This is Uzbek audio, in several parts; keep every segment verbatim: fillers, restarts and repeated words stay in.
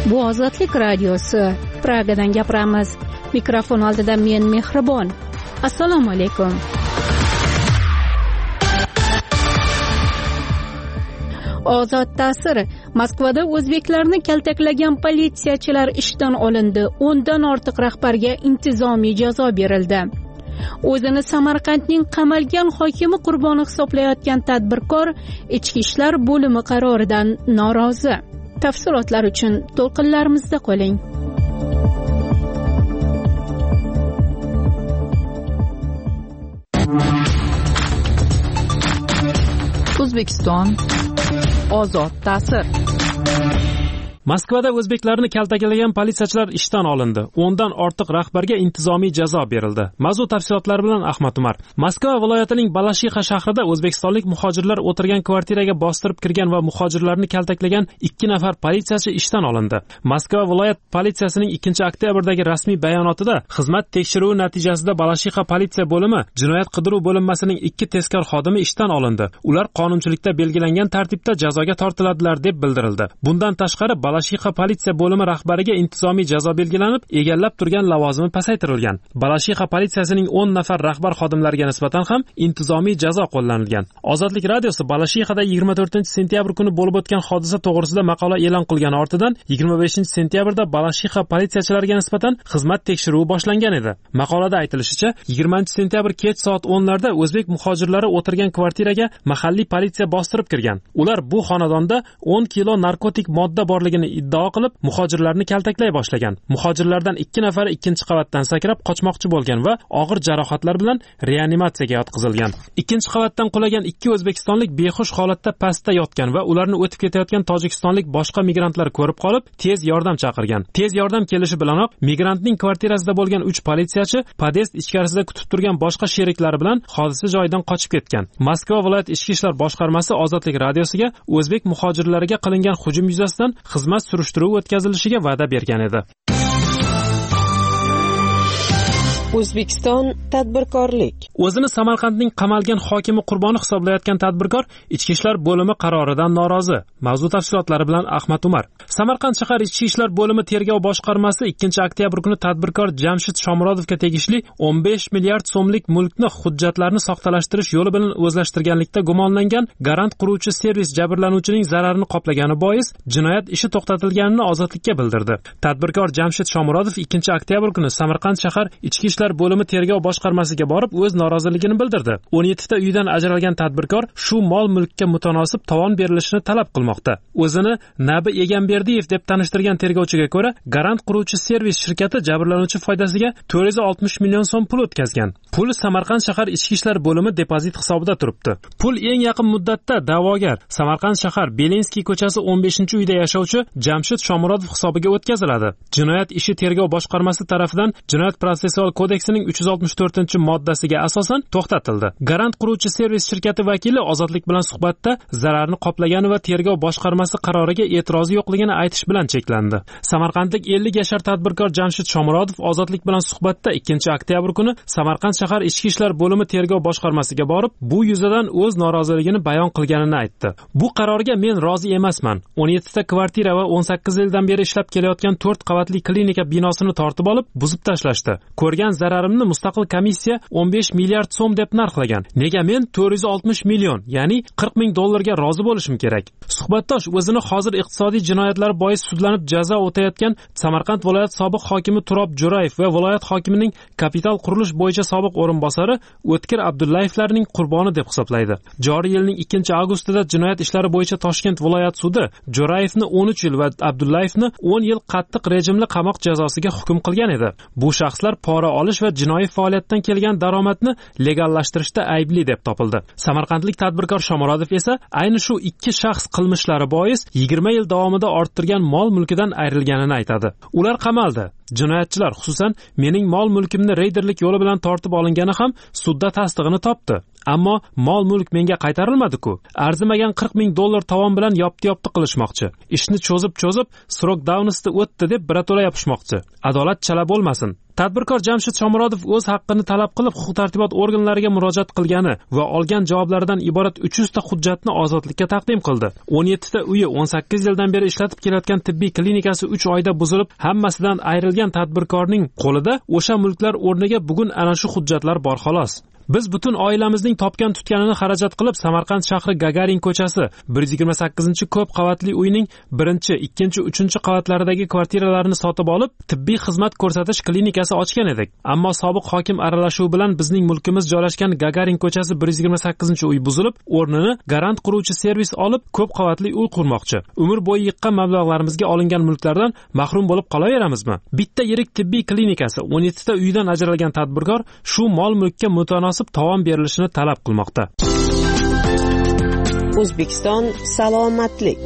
Bu Ozodlik radiosi. Pragadan gapiramiz. Mikrofon oldida men Mehribon. Assalomu alaykum. Ozod ta'sir. Moskvada o'zbeklarni kaltaklagan politsiyachilar ishdan olindi. o'ndan ortiq rahbarga intizomiy jazo berildi. O'zini Samarqandning qamalgan hokimi qurboni hisoblayotgan tadbirkor ichki ishlar bo'limi qaroridan norozi. Tafsilotlar uchun to'lqinlarimizda qoling. O'zbekiston ozod ta'sir. Moskvada o'zbeklarni kaltaklagan politsiyachilar ishdan olindi. o'ndan ortiq rahbarga intizomiy jazo berildi. Mavzu tafsilotlari bilan Ahmad Umar. Moskva viloyatining Balashixa shahrida o'zbekistonlik muhojirlar o'tirgan kvartiraga bostirib kirgan va muhojirlarni kaltaklagan ikki nafar politsiyachi ishdan olindi. Moskva viloyat politsiyasining ikkinchi oktyabrdagi rasmiy bayonotida xizmat tekshiruvi natijasida Balashixa politsiya bo'limi jinoyat qidiruv bo'linmasining ikki tezkor xodimi ishdan olindi. Ular qonunchilikda belgilangan tartibda jazoga tortiladilar deb bildirildi. Bundan tashqari Balashixa politsiya bo'limi rahbariga intizomiy jazo belgilanib, egallab turgan lavozimi pasaytirilgan. Balashixa politsiyasining o'n nafar rahbar xodimlariga nisbatan ham intizomiy jazo qo'llanilgan. Ozodlik radiosi Balashixada yigirma to'rtinchi sentyabr kuni bo'lib o'tgan hodisa to'g'risida maqola e'lon qilgani ortidan yigirma beshinchi sentyabrda Balashixa politsiyachilariga nisbatan xizmat tekshiruvi boshlangan edi. Maqolada aytilishicha, yigirmanchi sentyabr kech soat o'nlarda o'zbek muhojirlari o'tirgan kvartiraga mahalliy politsiya bostirib kirgan. Ular bu xonadonda o'n kilo narkotik modda borligini iddao qilib, muhojirlarni kaltaklay boshlagan. Muhojirlardan ikki nafari ikkinchi qavatdan sakrab qochmoqchi bo'lgan va og'ir jarohatlar bilan reanimatsiyaga yotqizilgan. Ikkinchi qavatdan qulagan ikki o'zbekistonlik behush holatda pastda yotgan va ularni o'tib ketayotgan tojikistonlik boshqa migrantlar ko'rib qolib, tez yordam chaqirgan. Tez yordam kelishi bilanoq migrantning kvartirasida bo'lgan uch politsiyachi podest ichkarisida kutib turgan boshqa sheriklari bilan hodisa joyidan qochib ketgan. Moskva viloyat ichki ishlar boshqarmasi Ozodlik radiosiga o'zbek muhojirlariga qilingan hujum yuzasidan xizmat surishtiruvi o'tkazilishiga va'da bergan edi. O'zbekiston tadbirkorlik. O'zini Samarqandning qamalgan hokimi qurboni hisoblayotgan tadbirkor ichki ishlar bo'limi qaroridan norozi. Mavzu tafsilotlari bilan Ahmad Umar. Samarqand shahar ichki ishlar bo'limi tergov boshqarmasi ikkinchi oktyabr kuni tadbirkor Jamshid Shomurodovga tegishli o'n besh milliard so'mlik mulkni hujjatlarni soxtalashtirish yo'li bilan o'zlashtirganlikda gumonlangan garant quruvchi servis jabrlanuvchining zararini qoplagani bois jinoyat ishi to'xtatilganini Ozodlikka bildirdi. Tadbirkor Jamshid Shomurodov ikkinchi oktyabr kuni Samarqand shahar ichki ishlar bo'limi tergov boshqarmasiga borib o'z noroziligini bildirdi. o'n yettita uydan ajralgan tadbirkor shu mol mulkka mutanosib tovon berilishini talab qilmoqda. O'zini Nabi Egamberdiyev deb tanishtirgan tergovchiga ko'ra, garant quruvchi servis shirkati jabrlanuvchi foydasiga to'rt yuz oltmish million so'm pul o'tkazgan. Pul Samarqand shahar ichki ishlar bo'limi depozit hisobida turibdi. Pul eng yaqin muddatda da'vogar Samarqand shahar Belenskiy ko'chasi o'n beshinchi uyda yashovchi Jamshid Shomurodov hisobiga o'tkaziladi. Jinoyat ishi tergov boshqarmasi tomonidan Jinoyat protsessual kodeksining uch yuz oltmish to'rtinchi moddasiga asosan to'xtatildi. Garant quruvchi servis shirkati vakili Ozodlik bilan suhbatda zararni qoplagani va tergov boshqarmasi qaroriga e'tirozi yo'qligini aytish bilan cheklandi. Samarqandlik ellik yashar tadbirkor Jamshid Shomurodov Ozodlik bilan suhbatda ikkinchi oktyabr kuni Samarqand shahar ichki ishlar bo'limi tergov boshqarmasiga borib, bu yuzadan o'z noroziligini bayon qilganini aytdi. Bu qarorga men rozi emasman. o'n yettita kvartira va o'n sakkiz yildan beri ishlab kelayotgan to'rt qavatli klinika binosini tortib olib, buzib tashlashdi. Ko'rgan zararimni mustaqil komissiya o'n besh milliard so'm deb narxlagan. Nega men to'rt yuz oltmish million, ya'ni qirq ming dollarga rozi bo'lishim kerak? Suhbatdosh o'zini hozir iqtisodiy jinoyatlar bois sudlanib jazo o'tayotgan Samarqand viloyat sobiq hokimi Turob Jo'rayev va viloyat hokimining kapital qurilish bo'yicha sobiq o'rinbosari O'tkir Abdullayevlarning qurboni deb hisoblaydi. Joriy yilning ikkinchi avgustida jinoyat ishlari bo'yicha Toshkent viloyat sudi Jo'rayevni o'n uch yil va Abdullayevni o'n yil qattiq rejimli qamoq jazosiga hukm qilgan edi. Bu shaxslar pora olish va jinoiy faoliyatdan kelgan daromadni legallashtirishda aybli deb topildi. Samarqandlik tadbirkor Shomurodov esa ayni shu ikki shaxs qilmishlari bois yigirma yil davomida orttirgan mol mulkidan ayrilganini aytadi. Ular qamaldi. Jinoyatchilar, xususan mening mol mulkimni reyderlik yo'li bilan tortib olingani ham sudda tasdig'ini topdi. Ammo mol mulk menga qaytarilmadi-ku. Arzimagan qirq ming dollar tovon bilan yopti-yopti qilishmoqchi. Ishni cho'zib-cho'zib srok davnosti o'tdi deb birato'la yopishmoqchi. Adolat chala bo'lmasin. Tadbirkor Jamshid Shomurodov o'z haqqini talab qilib huquq-tartibot organlariga murojaat qilgani va olgan javoblaridan iborat uch yuz ta hujjatni ozodlikka taqdim qildi. o'n yetti ta uyi o'n sakkiz yildan beri ishlatib kelayotgan tibbiy klinikasi uch oyda buzilib, hammasidan ayrilgan tadbirkorning qo'lida o'sha mulklar o'rniga bugun ana shu hujjatlar bor xolos. Biz butun oilamizning topgan tutganini xarajat qilib Samarqand shahri Gagarin ko'chasi bir yuz yigirma sakkizinchi ko'p qavatli uyning birinchi, ikkinchi, uchinchi qavatlaridagi kvartiralarni sotib olib, tibbiy xizmat ko'rsatish klinikasi ochgan edik. Ammo sobiq hokim aralashuvi bilan bizning mulkimiz joylashgan Gagarin ko'chasi bir yuz yigirma sakkizinchi uy buzilib, o'rnini garant quruvchi servis olib, ko'p qavatli uy qurmoqchi. Umr bo'yi yiqqan mablag'larimizga olingan mulklardan mahrum bo'lib qolaveramizmi? Bitta yirik tibbiy klinikasi o'n yetti ta uydan ajralgan tadbirkor shu mol-mulkka mutanosib tovon berilishini talab qilmoqda. O'zbekiston salomatlik.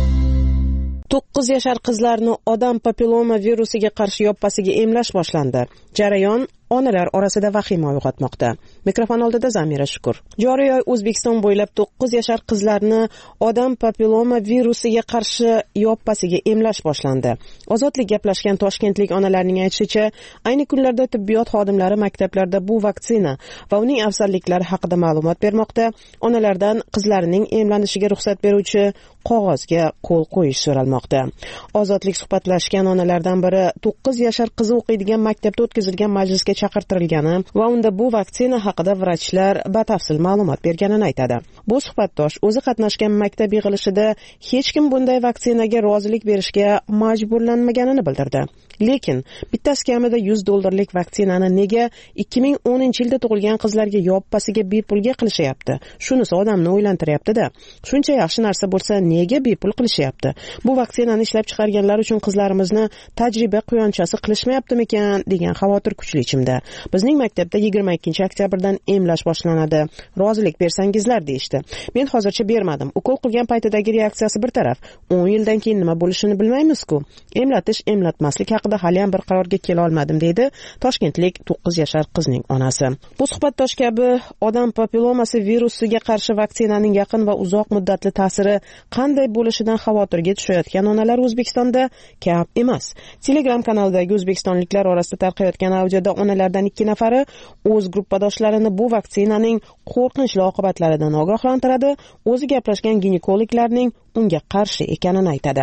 to'qqiz yashar qizlarni odam papilloma virusiga qarshi yoppasiga emlash boshlandi. Jarayon onalar orasida vahima uyg'otmoqda. Mikrofon oldida Zamira Shukur. Joriy oy O'zbekiston bo'ylab to'qqiz yashar qizlarni odam papilloma virusiga qarshi yoppasiga emlash boshlandi. Ozodlik gaplashgan toshkentlik onalarning aytishicha, ayni kunlarda tibbiyot xodimlari maktablarda bu vaksina va uning afzalliklari haqida ma'lumot bermoqda. Onalardan qizlarining emlanishiga ruxsat beruvchi qog'ozga qo'l qo'yish so'ralmoqda. Ozodlik suhbatlashgan onalardan biri to'qqiz yashar qizi o'qiydigan maktabda o'tkazilgan majlisga chaqirtirilgani va unda bu vaksina haqida vrachlar batafsil ma'lumot berganini aytadi. Bu suhbatdosh o'zi qatnashgan maktab yig'ilishida hech kim bunday vaksinaga rozilik berishga majburlanmaganini bildirdi. Lekin bittasi kamida yuz dollarlik vaksinani nega ikki ming o'ninchi yilda tug'ilgan qizlarga yoppasiga bepulga qilishyapti? Shunisi odamni o'ylantiryapti-da. Shuncha yaxshi narsa bo'lsa, nega bepul qilishyapti? Bu vaksinani ishlab chiqarganlar uchun qizlarimizni tajriba quyonchasi qilishmayaptimikan degan xavotir kuchli ichimda. Bizning maktabda yigirma ikkinchi oktyabrdan emlash boshlanadi. Rozilik bersangizlar deyishdi. Men hozircha bermadim. Ukol qilgan paytidagi reaksiyasi bir taraf. o'n yildan keyin nima bo'lishini bilmaymiz-ku. Emlatish, emlatmaslik haqida hali ham bir qarorga kela olmadim deydi toshkentlik to'qqiz yashar qizning onasi. Bu suhbatdosh kabi odam papillomasi virusiga qarshi vaksinaning yaqin va uzoq muddatli ta'siri qanday bo'lishidan xavotirga tushayotgan onalar O'zbekistonda kam emas. Telegram kanalidagi o'zbekistonliklar orasida tarqayotgan audioda onalardan ikki nafari o'z gruppadoshlarini bu vaksinaning qo'rqinchli oqibatlaridan ogohlantiradi, o'zi gaplashgan ginekologlarning unga qarshi ekanini aytadi.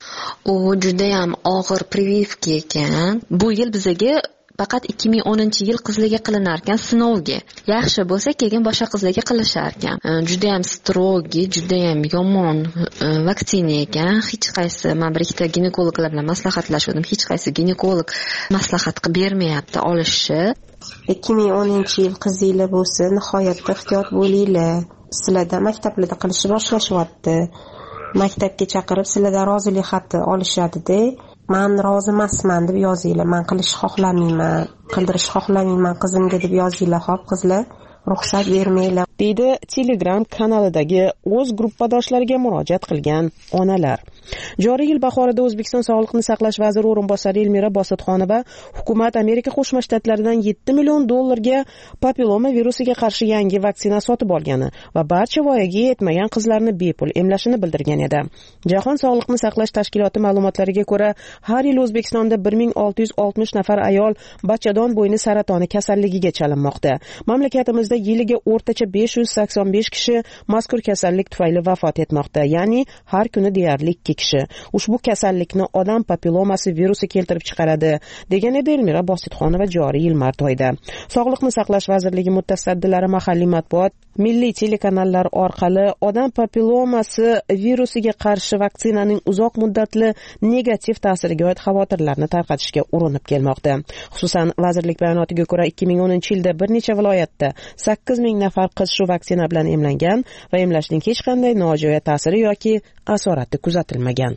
U juda ham og'ir прививка ekan. Bu yil bizaga faqat ikki ming o'ninchi yil qizlarga qilinar ekan sinovga. Yaxshi bo'lsa keyin boshqa qizlarga qilishar ekan. Juda ham strogi, juda ham yomon vaksina ekan. Hech qaysi men bir ikkita ginekologlar bilan maslahatlashdim. Hech qaysi ginekolog maslahat qilib bermayapti olishni. ikki ming o'ninchi yil qizinglar bo'lsa, nihoyatda ehtiyot bo'linglar. Sizlarda maktablarda qilishni boshlashyapti. Maktabga chaqirib sizlardan rozilik xati olishadi-da. Men rozi emasman deb yozinglar. Men qilishni xohlamayman, qildirishni xohlamayman qizimga deb yozinglar, xo'p qizlar. Ruxsat bermanglar, deydi Telegram kanalidagi o'z gruppadoshlariga murojaat qilgan onalar. Joriy yil bahorida O'zbekiston Sog'liqni saqlash vaziri o'rinbosari Elmira Bositxonova hukumat Amerika Qo'shma Shtatlaridan yetti million dollarga papilloma virusiga qarshi yangi vaksina sotib olgani va barcha voyaga yetmagan qizlarni bepul emlashini bildirgan edi. Jahon Sog'liqni saqlash tashkiloti ma'lumotlariga ko'ra, har yil O'zbekistonda bir ming olti yuz oltmish nafar ayol bachadon bo'yni saratoni kasalligiga chalinmoqda. Mamlakatimizda yiliga o'rtacha besh yuz sakson besh kishi mazkur kasallik tufayli vafot etmoqda, ya'ni har kuni deyarli ikki kishi. Ushbu kasallikni odam papillomasi virusi keltirib chiqaradi, degan edi Elmira Bositxonova joriy yil mart oyida. Sog'liqni saqlash vazirligi mutasaddilari mahalliy matbuot, milliy telekanallar orqali odam papillomasi virusiga qarshi vaksinaning uzoq muddatli negativ ta'siriga oid xavotirlarni tarqatishga urinib kelmoqda. Xususan, vazirlik bayonotiga ko'ra ikki ming o'ninchi yilda bir necha viloyatda sakkiz ming nafar qiz shu vaksina bilan emlangan va emlashning hech qanday nojo'ya ta'siri yoki asorati kuzatilmagan.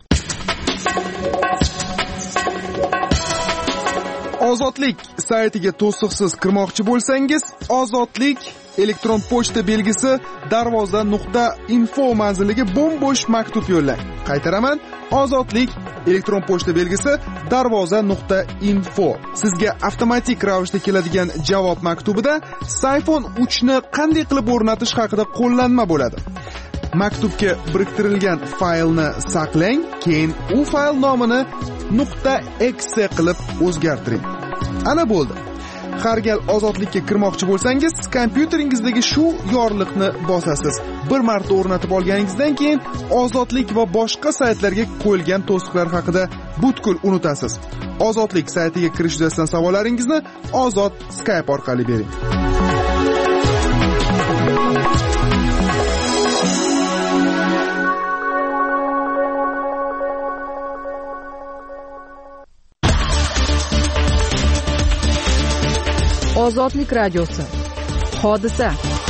Ozodlik saytiga to'siqsiz kirmoqchi bo'lsangiz, ozodlik elektron pochta belgisi darvoza nuqta info manziliga bo'm-bo'sh maktub yo'llang. Qaytaraman, ozodlik elektron pochta belgisi darvoza nuqta info. Sizga avtomatik ravishda keladigan javob maktubida iPhone uch ni qanday qilib o'rnatish haqida qo'llanma bo'ladi. Maktubga biriktirilgan faylni saqlang, keyin u fayl nomini .exe qilib o'zgartiring. Ana bo'ldi. Har gal ozodlikka kirmoqchi bo'lsangiz, kompyuteringizdagi shu yorliqni bosasiz. Bir marta o'rnatib olganingizdan keyin ozodlik va boshqa saytlarga qo'yilgan to'siqlar haqida butkul unutasiz. Ozodlik saytiga kirish yuzasidan savollaringizni Ozod Skype orqali bering. Ozodlik radiosi. Hodisa.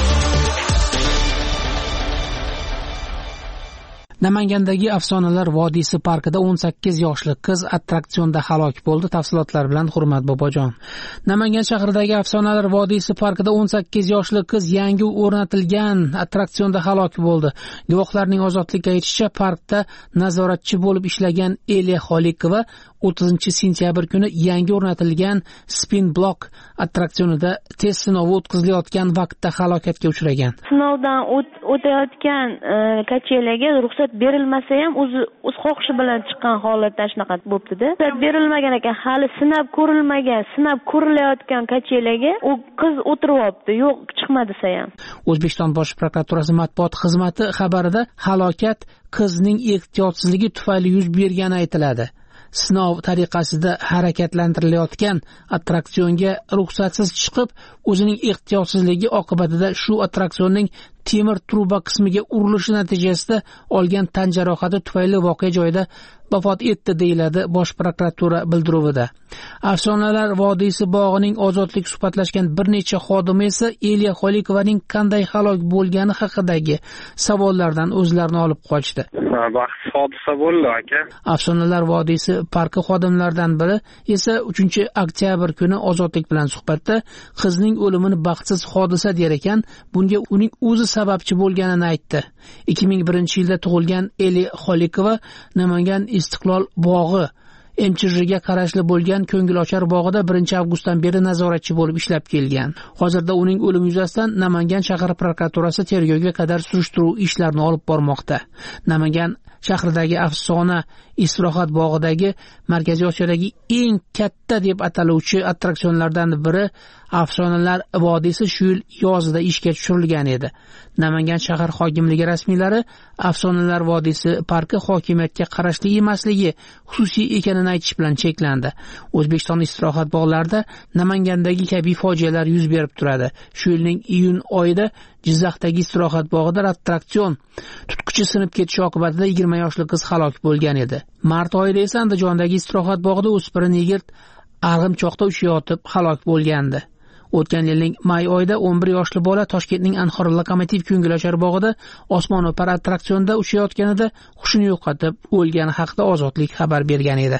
Namangandagi Afsonalar vodiysi parkida o'n sakkiz yoshli qiz attraksionda halok bo'ldi. Tafsilotlar bilan Hurmat Bobojon. Namangan shahridagi Afsonalar vodiysi parkida o'n sakkiz yoshli qiz yangi o'rnatilgan attraksionda halok bo'ldi. Guvohlarning Ozodlikka aytishicha, parkda nazoratchi bo'lib ishlagan Eliya Xolikova o'ttizinchi sentyabr kuni yangi o'rnatilgan Spin Block attraksionida test sinovi o'tkazilayotgan vaqtda halokatga uchragan. Sinovdan o'tayotgan kachelaga ruxsat berilmasa ham o'zi o'z xohishi bilan chiqqan holatda shunaqa bo'libdi-da. Ruxsat berilmagan ekan, hali sinab ko'rilmagan, sinab ko'rilayotgan kachelaga u qiz o'tiryapti. Yo'q, chiqma desa ham. O'zbekiston Bosh prokuraturasi matbuot xizmati xabarida halokat qizning ehtiyotsizligi tufayli yuz bergani aytiladi. Sinov tariqasida harakatlantirilayotgan attraksionga ruxsatsiz chiqib, o'zining ehtiyotsizligi oqibatida shu attraksionning temir truba qismiga urilishi natijasida olgan tan jarohati tufayli voqea joyida vafot etdi, deyiladi Bosh prokuratura bildiruvida. Afsonalar vodiysi bog'ining Ozodlik suhbatlashgan bir necha xodimi esa Eliya Xolikovaning qanday halok bo'lgani haqidagi savollardan o'zlarini olib qochdi. Baxtsiz hodisa bo'ldi aka. Afsonalar vodiysi parki xodimlaridan biri esa uchinchi oktyabr kuni Ozodlik bilan suhbatda qizning o'limini baxtsiz hodisa der ekan, bunga uning o'zi sababchi bo'lganini aytdi. ikki ming birinchi yilda tug'ilgan Eliya Xolikova Namangan Istiqlol bog'i M C R ga qarashli bo'lgan Ko'ngilochar bog'ida birinchi avgustdan beri nazoratchi bo'lib ishlab kelgan. Hozirda uning o'limi yuzasidan Namangan shahar prokuraturasi tergovga qadar surishtiruv ishlarini olib bormoqda. Namangan shahridagi Afsona istirohat bog'idagi Markaziy Osiyodagi eng katta deb ataluvchi attraksionlardan biri Afsonalar vodiysi shu yil yozida ishga tushirilgan edi. Namangan shahar hokimligi rasmiylari Afsonalar vodiysi parki hokimiyatga qarashli emasligi xususiy ekanini aytish bilan cheklandi. O'zbekiston istirohat bog'larida Namangandagi kabi fojialar yuz berib turadi. Shu yilning iyun oyida Jizzaxdagi istirohat bog'ida attraksion tutqichi sinib ketishi oqibatida yigirma yoshli qiz halok bo'lgan edi. Mart oyida esa Andijondagi istirohat bog'ida o'spirin yigit arg'imchoqda uchayotib halok bo'lgandi. O'tgan yilning may oyida o'n bir yoshli bola Toshkentning Anhor lokomotiv Ko'ngilochar bog'ida osmono'par attraksionda uchayotganida hushini yo'qotib o'lgani haqida Ozodlik xabar bergan edi.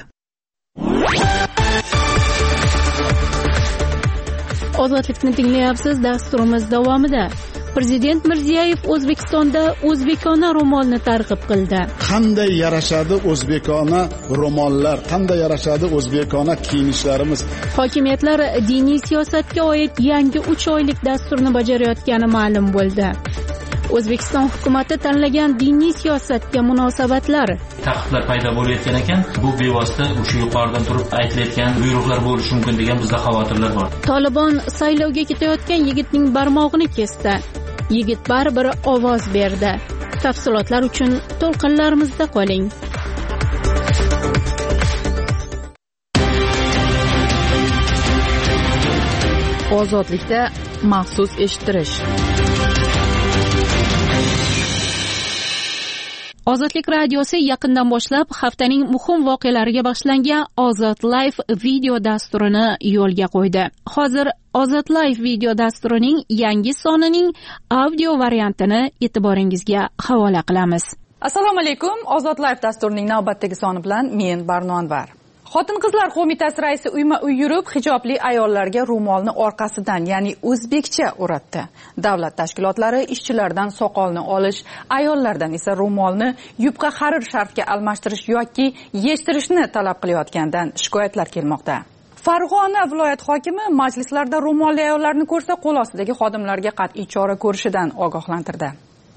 Ozodlikni tinglayapsiz. Dasturimiz davomida Prezident Mirziyoyev O'zbekistonda o'zbekona ro'molni targ'ib qildi. Qanday yarashadi o'zbekona ro'mollar, qanday yarashadi o'zbekona kiyinishlarimiz. Hokimiyatlar diniy siyosatga oid yangi uch oylik dasturni bajarayotgani ma'lum bo'ldi. O'zbekiston hukumatı tanlagan diniy siyosatga munosabatlar. Taqiqlar paydo bo'layotgan ekan, bu bevosita o'sha yuqoridan turib aytilayotgan buyruqlar bo'lishi mumkin degan bizda xavotirlar bor. Tolibon saylovga ketayotgan yigitning barmog'ini kesdi. Yigit baribir ovoz berdi. Tafsilotlar uchun to'lqinlarimizda qoling. Ozodlikda maxsus eshittirish. Ozodlik radiosi yaqindan boshlab haftaning muhim voqealariga bag'ishlangan Ozod Live video dasturini yo'lga qo'ydi. Hozir Ozod Live video dasturining yangi sonining audio variantini e'tiboringizga havola qilamiz. Assalomu alaykum. Ozod Live dasturining navbatdagi soni bilan men Barno Anvar. Xotin-qizlar qo'mitasi raisi uyma-uy yurib, hijobli ayollarga ro'molni orqasidan, ya'ni o'zbekcha o'ratdi. Davlat tashkilotlari ishchilardan soqolni olish, ayollardan esa ro'molni yubqa harir sharfga almashtirish yoki yechtirishni talab qilayotgandan shikoyatlar kelmoqda. Farg'ona viloyat hokimi majlislarda ro'molli ayollarni ko'rsa, qo'l ostidagi xodimlarga qat'iy chora ko'rishidan ogohlantirdi.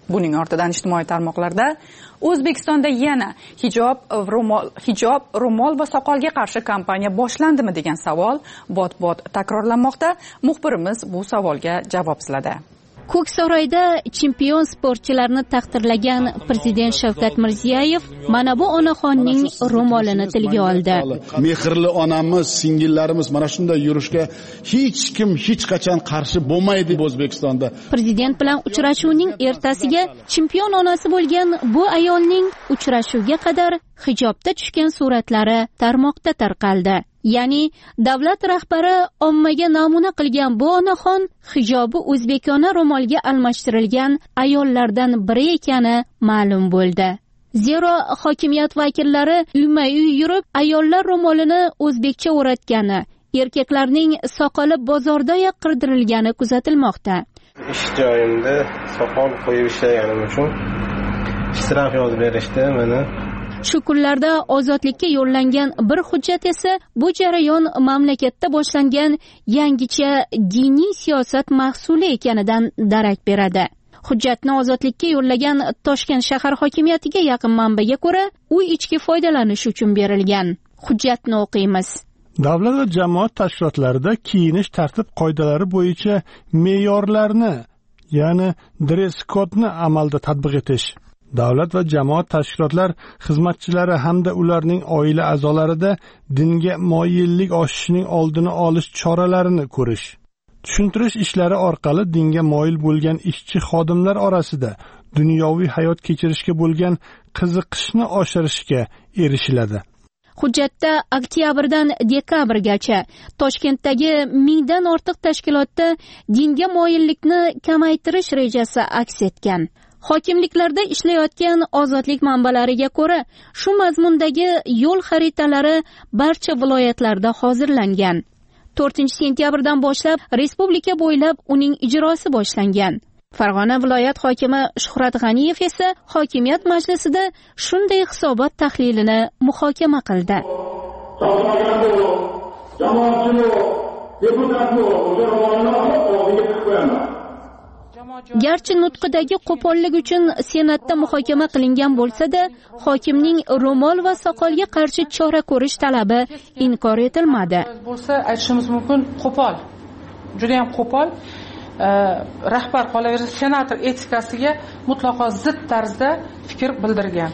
Buning ortidan ijtimoiy tarmoqlarda O'zbekistonda yana hijob, ro'mol, hijob, ro'mol va soqolga qarshi kampaniya boshlandimi degan savol bot-bot takrorlanmoqda. Muxbirimiz bu savolga javob izladi. Ko'ksaroyda chempion sportchilarni taqdirlagan prezident Shavkat Mirziyoyev mana bu onaxonning ro'molini tilga oldi. Mehrli onamiz, singillarimiz mana shunday yurishga hech kim hech qachon qarshi bo'lmaydi O'zbekistonda. Prezident bilan uchrashuvning ertasiga chempion onasi bo'lgan bu ayolning uchrashuvga qadar hijobda tushgan suratlari tarmoqda tarqaldi. Ya'ni davlat rahbari ommaga namuna qilgan bu onaxon hijobi o'zbekona ro'molga almashtirilgan ayollardan biri ekani ma'lum bo'ldi. Zero hokimiyat vakillari uyma-uy yurib ayollar ro'molini o'zbekcha o'ratgani, erkaklarning soqoli bozordayoq qirdirilgani kuzatilmoqda. Ish joyimda soqol qo'yib ishlaganim uchun ishtirok yozib berishdi meni. Shu kunlarda ozodlikka yo'llangan bir hujjat esa bu jarayon mamlakatda boshlangan yangicha diniy siyosat mahsuli ekanidan darak beradi. Hujjatni ozodlikka yo'llagan Toshkent shahar hokimiyatiga yaqin manbaga ko'ra, u ichki foydalanish uchun berilgan. Hujjatni o'qiymiz. Davlat va jamoat tashkilotlarida kiyinish tartib qoidalari bo'yicha me'yorlarni, ya'ni dress kodni amalda tatbiq etish. Davlat va jamoat tashkilotlar xizmatchilari hamda ularning oila a'zolarida dinga moyillik oshishining oldini olish choralarini ko'rish. Tushuntirish ishlari orqali dinga moyil bo'lgan ishchi xodimlar orasida dunyoviy hayot kechirishga bo'lgan qiziqishni oshirishga erishiladi. Hujjatda oktyabrdan dekabrgacha Toshkentdagi mingdan ortiq tashkilotda dinga moyillikni kamaytirish rejasi aks etgan. Hokimliklarda ishlayotgan ozodlik manbalariga ko'ra, shu mazmundagi yo'l xaritalari barcha viloyatlarda hozirlangan. to'rtinchi sentyabrdan boshlab respublika bo'ylab uning ijrosi boshlangan. Farg'ona viloyat hokimi Shuhrat G'aniyev esa hokimiyat majlisida shunday hisobot tahlilini muhokama qildi. Garchi nutqidagi qo'pollik uchun senatda muhokama qilingan bo'lsa-da, hokimning ro'mol va soqolga qarshi chora ko'rish talabi inkor etilmadi. Bo'lsa aytishimiz mumkin, qo'pol. Juda ham qo'pol. Rahbar qolaversa senator etikasiga mutlaqo zid tarzda fikr bildirgan.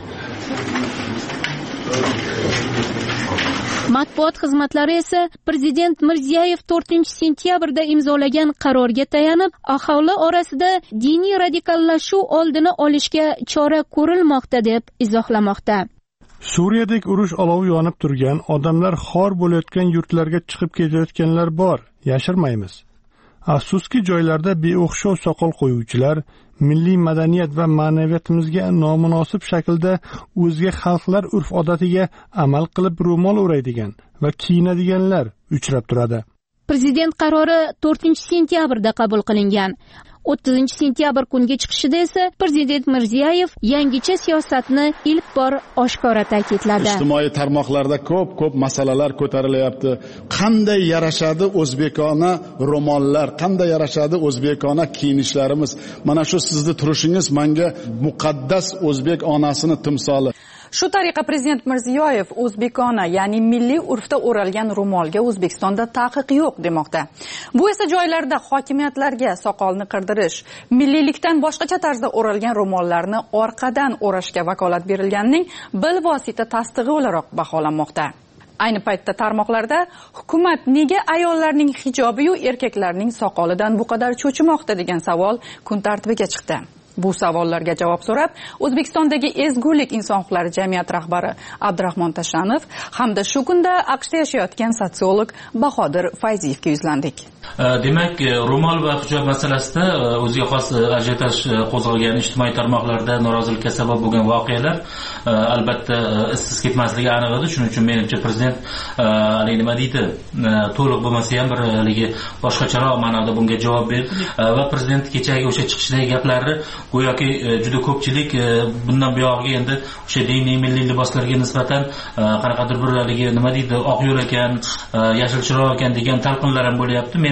Matbuot xizmatlari esa prezident Mirziyoyev to'rtinchi sentyabrda imzolagan qarorga tayanib, aholi orasida diniy radikallashuv oldini olishga chora ko'rilmoqda deb izohlamoqda. Suriyadagi urush olovi yonib turgan, odamlar xor bo'layotgan yurtlarga chiqib ketayotganlar bor, yashirmaymiz. Afsuski joylarda beo'xshov soqol qo'yuvchilar milliy madaniyat va ma'naviyatimizga nomunosib shaklda o'zga xalqlar urf-odatiga amal qilib ro'mol o'raydigan va kiyinadiganlar uchrab turadi. Prezident qarori to'rtinchi sentyabrda qabul qilingan. o'ttizinchi sentyabr kunga chiqishida esa prezident Mirziyoyev yangicha siyosatni ilk bor oshkora ta'kidladi. Ijtimoiy tarmoqlarda ko'p-ko'p masalalar ko'tarilyapti. Qanday yarashadi o'zbekona ro'mollar, qanday yarashadi o'zbekona kiyinishlarimiz. Mana shu sizni turishingiz menga muqaddas o'zbek onasini timsoli. Shu tariqa prezident Mirziyoyev o'zbekona, ya'ni milliy urfda o'ralgan ro'molga O'zbekistonda taqiq yo'q demoqda. Bu esa joylarda hokimiyatlarga soqolni qirdirish, milliylikdan boshqacha tarzda o'ralgan ro'mollarni orqadan o'rashga vakolat berilganining bilvosita tasdig'i o'laroq baholanmoqda. Ayni paytda tarmoqlarda hukumat nega ayollarning hijobi yu erkaklarning soqolidan bu qadar cho'chimoqda degan savol kun tartibiga chiqdi. Bu savollarga javob so'rab, O'zbekistondagi ezgulik inson huquqlari jamiyati rahbari Abdurahmon Tashlanov hamda shu kunda AQShda yashayotgan sotsiolog Bahodir Fayziyevga yuzlandik. Demak, ro'mol va hijob masalasida o'ziga xos ajiotaj qo'zg'algan ijtimoiy tarmoqlarda norozilikka sabab bo'lgan voqealar albatta izsiz ketmasligi aniq edi. Shuning uchun menimcha prezident haligi nima deydi, to'liq bo'lmasa ham bir haligi boshqacharoq ma'noda bunga javob berdi va prezident kechagi o'sha chiqishdagi gaplari go'yoki juda ko'pchilik bundan buyog'iga endi o'sha diniy milliy liboslarga nisbatan qanaqadir bir haligi nima deydi, oq yo'l ekan, yashil chiroq ekan degan talqinlar ham bo'lyapti. Men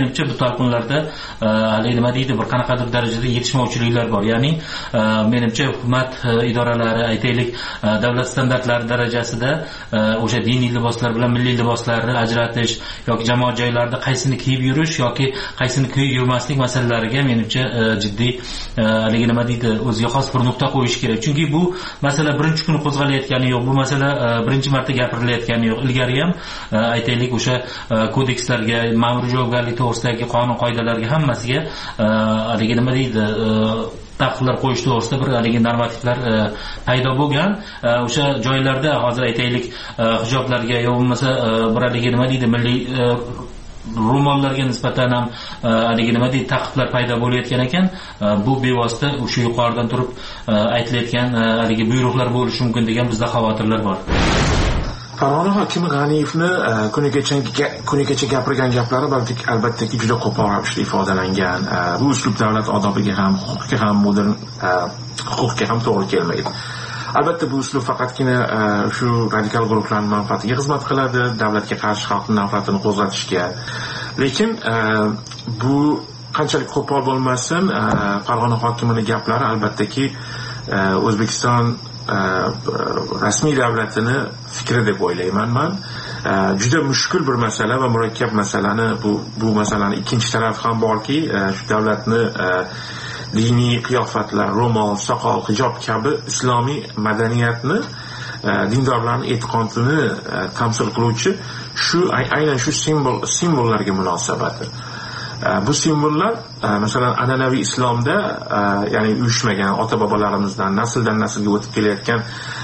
menimcha bu talqinlarda haligi nima deydi bir qanaqadir darajada yetishmovchiliklar bor. Ya'ni menimcha hukumat idoralari aytaylik davlat standartlari darajasida o'sha diniy liboslar bilan milliy liboslarni ajratish yoki jamoat joylarida qaysini kiyib yurish yoki qaysini kiyib yurmaslik masalalariga menimcha jiddiy haligi nima deydi o'ziga xos bir nuqta qo'yish kerak. Chunki bu masala birinchi kuni qo'zg'alayotgani yo'q, bu masala birinchi marta gapirilayotgani yo'q. Ilgari ham aytaylik o'sha kodekslarga, ma'muriy javobgarlik to'g'risidagi qonun qoidalarga hammasiga haligi nima deydi taqiqlar qo'yish to'g'risida bir haligi normativlar paydo bo'lgan. O'sha joylarda hozir aytaylik hijoblarga yo bo'lmasa bir haligi nima deydi milliy ro'mollarga nisbatan ham haligi nima deydi taqiqlar paydo bo'layotgan ekan. Bu bevosita o'sha yuqoridan turib aytilayotgan haligi buyruqlar bo'lishi mumkin degan bizda xavotirlar bor. Farg'ona hokimi G'aniyevni kunigacha kunigacha gapirgan gaplari albattaki juda qo'pol ravishda ifodalangan. Bu uslub davlat odobiga ham, huquqqa ham, modern huquqqa ham to'g'ri kelmaydi. Albatta bu uslub faqatgina shu radikal guruhlarning manfaatiga xizmat qiladi, davlatga qarshi xalqning nafratini qo'zg'atishga. Lekin bu qanchalik qo'pol bo'lmasin, Farg'ona hokimining gaplari albattaki O'zbekiston rasmiy davlatini fikri deb o'ylayman men. Juda mushkul bir masala va murakkab masalani bu bu masalani ikkinchi tarafi ham borki, shu davlatni diniy qiyofatlar, ro'mol, soqol, hijob kabi islomiy madaniyatni, dindorlarning e'tiqodini tamsil qiluvchi shu aynan shu simbol simbollarga munosabati. Bu simbollar masalan an'anaviy islomda ya'ni uyushmagan ota-bobolarimizdan nasldan naslga o'tib kelayotgan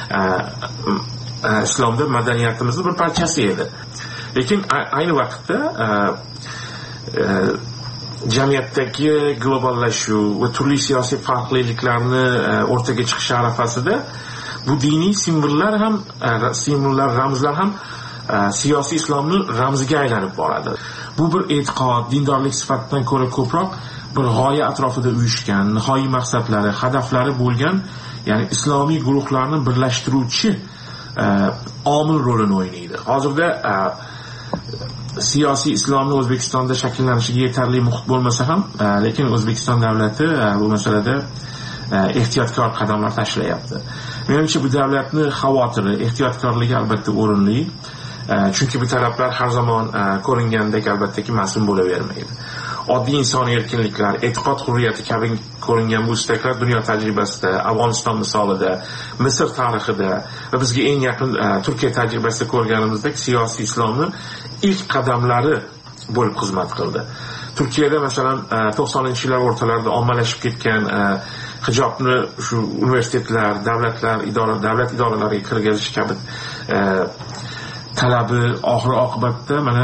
islomda madaniyatimizning bir parchasi edi. Lekin ayni vaqtda jamiyatdagi globallashuv va turli siyosiy farqliliklarni o'rtaga chiqish arafasida bu diniy simbollar ham simbollar ramzlar ham siyosiy islomning ramziga aylanib boradi. Bu bir e'tiqod, dindorlik sifatidan ko'ra ko'proq bir g'oya atrofida uyushgan, nihoyiy maqsadlari, hadaflari bo'lgan, ya'ni islomiy guruhlarni birlashtiruvchi omil rolini o'ynaydi. Hozirda siyosiy islomni O'zbekistonda shakllanishiga yetarli muhit bo'lmasa ham, lekin O'zbekiston davlati bu masalada ehtiyotkor qadamlar tashlayapti. Menimcha bu davlatning xavotiri, ehtiyotkorligi albatta o'rinli. Chunki bu talablar har zaman ko'ringandek albattaki mas'ul bo'lavermaydi. Oddiy insoniy erkinliklar, e'tiqod hurriyati kabi ko'ringan bu istaklar dunyo tajribasida, Afg'oniston misolida, Misr tarixida va bizga eng yaqin Turkiya tajribasida ko'rganimizdek siyosiy islomning ilk qadamlari bo'lib xizmat qildi. Turkiyada masalan to'qsoninchi yillar o'rtalarida ommalashib ketgan hijobni shu universitetlar, davlatlar, idora, davlat idoralariga kirgizish kabi talabi oxir oqibatda mana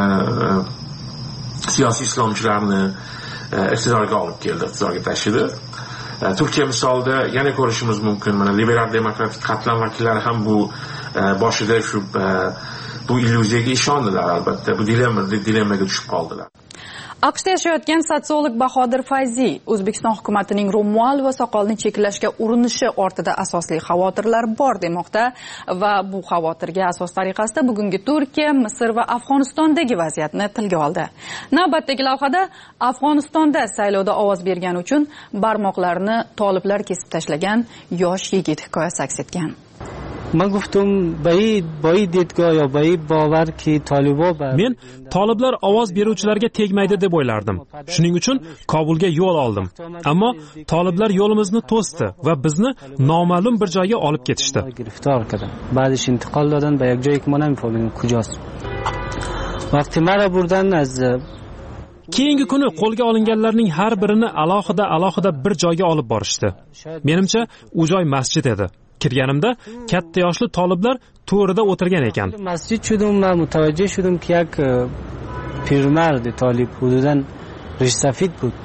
siyosiy islomchilarni iqtidorga olib keldi, iqtidorga tashidi. Turkiya misolida yana ko'rishimiz mumkin. Mana liberal demokratik qatlam vakillari ham bu boshida shu bu illyuziyaga ishondilar albatta. Bu dilemma dilemmaga tushib qoldilar. AQShda yashayotgan sotsiolog Bahodir Fayziy O'zbekiston hukumatining ro'mol va soqolni cheklashga urinishi ortida asosli xavotirlar bor demoqda va bu xavotirga asos tariqasida bugungi Turkiya, Misr va Afg'onistondagi vaziyatni tilga oldi. Navbatdagi lavhada Afg'onistonda saylovda ovoz bergani uchun barmoqlarini toliblar kesib tashlagan yosh yigit hikoyasi aks etgan. من گفتم به این با این دیدگاه یا به این باور که طالبا men toliblar ovoz beruvchilarga tegmaydi deb o'ylardim. Shuning uchun Kobulga yo'l oldim. Ammo toliblar yo'limizni to'sdi va bizni noma'lum bir joyga olib ketishdi. گرفتار کردن. بعدش انتقال دادن به یک جایی که ما نمی‌فهمیم کجاست. وقتی مرا بردن از Keyingi kuni qo'lga olinganlarning har birini alohida alohida bir joyga olib borishdi. Menimcha u joy masjid edi. Kirganimda katta yoshli toliblar to'rida o'tirgan ekan. Masjid shudum va mutavajjih shudum ki yak pirmard talib hududan rishsafid bud.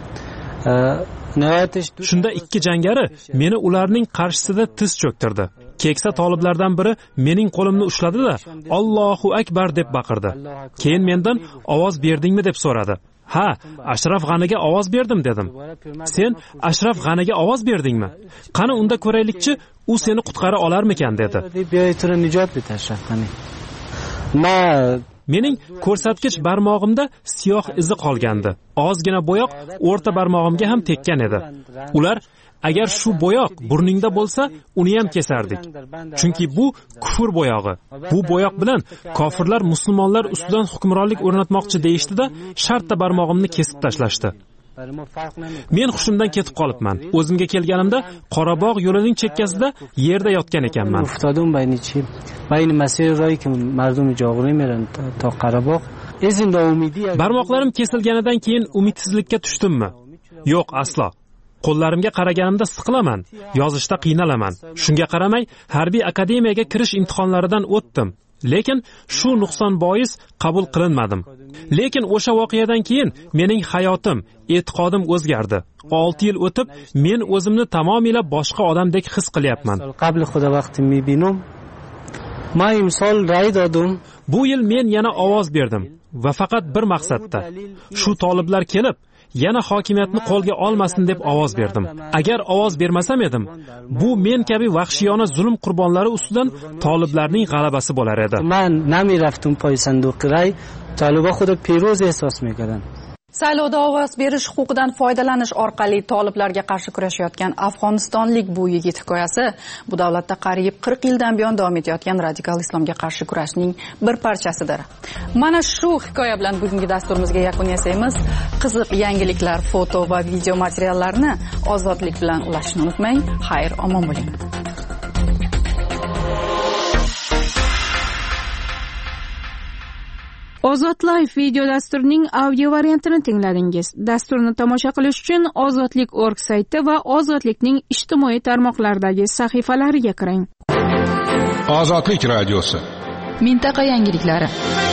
Shunda ikki jangari meni ularning qarshisida tiz cho'ktirdi. Keksa toliblardan biri mening qo'limni ushladi-da, Allohu akbar deb baqirdi. Keyin mendan ovoz berdingmi deb so'radi. Ha, Ashraf G'aniga ovoz berdim dedim. Sen Ashraf G'aniga ovoz berdingmi? Qani unda ko'raylikchi, u seni qutqara olarmikan dedi. Mening ko'rsatkich barmog'imda siyoh izi qolgandi. Ozgina bo'yoq o'rta barmog'imga ham tekkan edi. Ular agar shu bo'yoq burningda bo'lsa, uni ham kesardik. Chunki bu kufr bo'yog'i. Bu bo'yoq bilan kofirlar musulmonlar ustidan hukmronlik o'rnatmoqchi deyishdi-da, shartta barmog'imni kesib tashlashdi. Men hushimdan ketib qolibman. O'zimga kelganimda Qorabog' yo'lining chekkasida yerda yotgan ekanman. افتادم بین چی؟ بین مسیر راهی که مردم جاغوری میرن تا قره‌باغ. این ناامیدی. Barmoqlarim kesilganidan keyin umidsizlikka tushdimmi? Yo'q, aslo. Qo'llarimga qaraganimda siqilaman, yozishda qiynalaman. Shunga qaramay, harbiy akademiyaga kirish imtihonlaridan o'tdim. Lekin shu nuqson bois qabul qilinmadim. Lekin o'sha voqeadan keyin mening hayotim, e'tiqodim o'zgardi. olti yil o'tib, men o'zimni tamomila boshqa odamdek his qilyapman. Qabl xudo vaqti mibinum. Men imsol ray dodim. Bu yil men yana ovoz berdim va faqat bir maqsadda. Shu toliblar kelib yana hokimiyatni qo'lga olmasin deb ovoz berdim. Agar ovoz bermasam edim, bu men kabi vahshiyona zulm qurbonlari ustidan toliblarning g'alabasi bo'lar edi. Men namiraftum poy sanduq ray, taliba xudo piroz ehsos mikidan. Saylovda ovoz berish huquqidan foydalanish orqali toliblarga qarshi kurashayotgan afg'onistonlik bu yigit hikoyasi bu davlatda qariyb qirq yildan buyon davom etayotgan radikal islomga qarshi kurashning bir parchasidir. Mana shu hikoya bilan bugungi dasturimizga yakun yasaymiz. Qiziq yangiliklar, foto va video materiallarni ozodlik bilan ulashishni unutmang. Xayr, omon bo'ling. Ozod Live video dasturining audio variantini tingladingiz. Dasturni tomosha qilish uchun ozodlik nokta org sayti va Ozodlikning ijtimoiy tarmoqlardagi sahifalariga kiring. Ozodlik radiosi. Mintaqa yangiliklari.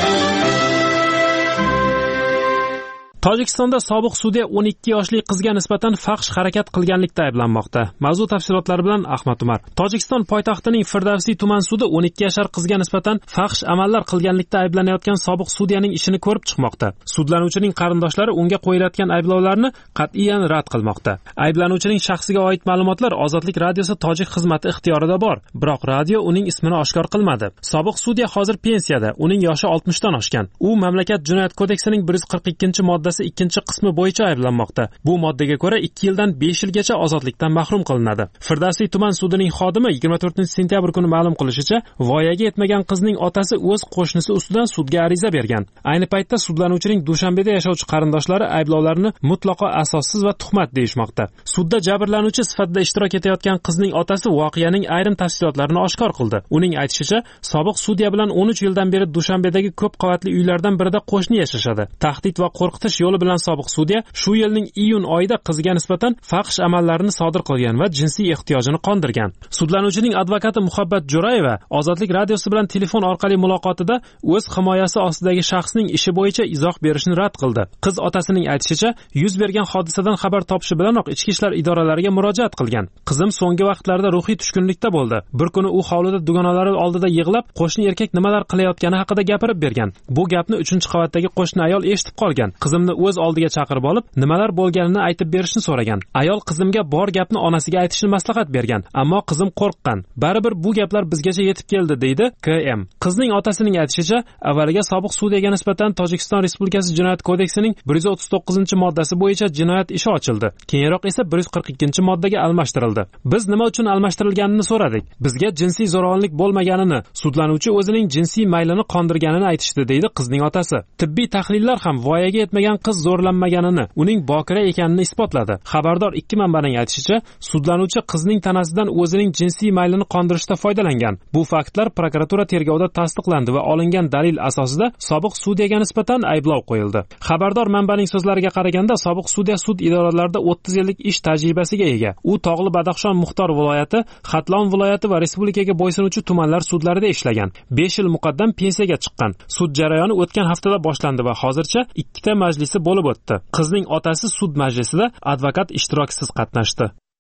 Tojikistonda sobiq sudya o'n ikki yoshli qizga nisbatan fahsh harakat qilganlikda ayblanmoqda. Mavzu tafsilotlari bilan Ahmad Umar. Tojikiston poytaxtining Firdavsi tuman sudi o'n ikki yashar qizga nisbatan fahsh amallar qilganlikda ayblanayotgan sobiq sudyaning ishini ko'rib chiqmoqda. Sudlanuvchining qarindoshlari unga qo'yilayotgan ayblovlarni qat'iyan rad qilmoqda. Ayblanuvchining shaxsiga oid ma'lumotlar Ozodlik radiosi tojik xizmati ixtiyorida bor, biroq radio uning ismini oshkor qilmadi. Sobiq sudya hozir pensiyada, uning yoshi oltmishdan oshgan. U mamlakat jinoyat kodeksining bir yuz qirq ikkinchi moddasi ikkinchi qismi bo'yicha ayblanmoqda. Bu moddaga ko'ra ikki yildan besh yilgacha ozodlikdan mahrum qilinadi. Firdavsi tuman sudining xodimi yigirma to'rtinchi sentyabr kuni ma'lum qilishicha, voyaga yetmagan qizning otasi o'z qo'shnisi ustidan sudga ariza bergan. Ayni paytda sudlanuvchining Dushanbeda yashovchi qarindoshlari ayblovlarni mutlaqo asossiz va tuhmat deyishmoqda. Sudda jabrlanuvchi sifatida ishtirok etayotgan qizning otasi voqeaning ayrim tafsilotlarini oshkor qildi. Uning aytishicha, sobiq sudya bilan o'n uch yildan beri Dushanbedagi ko'p qavatli uylardan birida qo'shni yashashadi. Tahdid va qo'rqitish yo'li bilan sobiq sudya shu yilning iyun oyida qizga nisbatan fahsh amallarni sodir qilgan va jinsiy ehtiyojini qondirgan. Sudlanuvchining advokati Muhabbat Jo'rayeva Ozodlik radiosi bilan telefon orqali muloqotida o'z himoyasi ostidagi shaxsning ishi bo'yicha izoh berishni rad qildi. Qiz otasining aytishicha, yuz bergan hodisadan xabar topishi bilanoq ichki ishlar idoralariga murojaat qilgan. Qizim so'nggi vaqtlarda ruhiy tushkunlikda bo'ldi. Bir kuni u hovlida dugonalari oldida yig'lab, qo'shni erkak nimalar qilayotgani haqida gapirib bergan. Bu gapni uchinchi qavatdagi qo'shni ayol eshitib qolgan. Qizimni o'z oldiga chaqirib olib, nimalar bo'lganini aytib berishni so'ragan. Ayol qizimga bor gapni onasiga aytishni maslahat bergan, ammo qizim qo'rqqan. Baribir bu gaplar bizgacha yetib keldi, deydi K M. Qizning otasining aytishicha, avvaliga sobiq sudyaga nisbatan Tojikiston Respublikasi Jinoyat kodeksining bir yuz o'ttiz to'qqizinchi moddasi bo'yicha jinoyat ishi ochildi. Keyinroq esa bir yuz qirq ikkinchi moddaga almashtirildi. Biz nima uchun almashtirilganini so'radik. Bizga jinsiy zo'ravonlik bo'lmaganini, sudlanuvchi o'zining jinsiy maylini qondirganini aytishdi, deydi qizning otasi. Tibbiy tahlillar ham voyaga yetmagan qiz zo'rlanmaganini, uning bokira ekanini isbotladi. Xabardor ikki manbaning aytishicha, sudlanuvchi qizning tanasidan o'zining jinsiy maylini qondirishda foydalangan. Bu faktlar prokuratura tergovida tasdiqlandi va olingan dalil asosida sobiq sudyaga nisbatan ayblov qo'yildi. Xabardor manbaning so'zlariga qaraganda, sobiq sudya sud idoralarida o'ttiz yillik ish tajribasiga ega. U Tog'li Badaxshon Muxtor viloyati, Xatlon viloyati va respublikaga bo'ysunuvchi tumanlar sudlarida ishlagan. besh yil muqaddam pensiyaga chiqqan. Sud jarayoni o'tgan haftada boshlandi va hozircha ikkita majlisi bo'lib o'tdi. Qizning otasi sud majlisida advokat ishtirokisiz qatnashdi.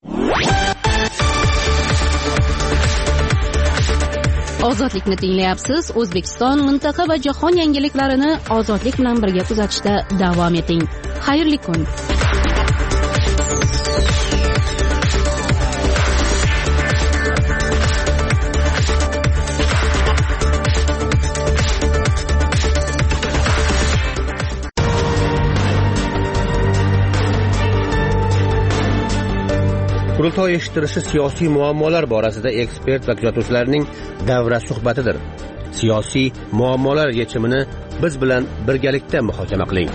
Ozodlikni tinglayapsiz. O'zbekiston, mintaqa va jahon yangiliklarini ozodlik bilan birga kuzatishda davom eting. Xayrli kun. Qurultoy eshittirishi siyosiy muammolar borasida ekspert va kuzatuvchilarning davra suhbatidir. Siyosiy muammolar yechimini biz bilan birgalikda muhokama qiling.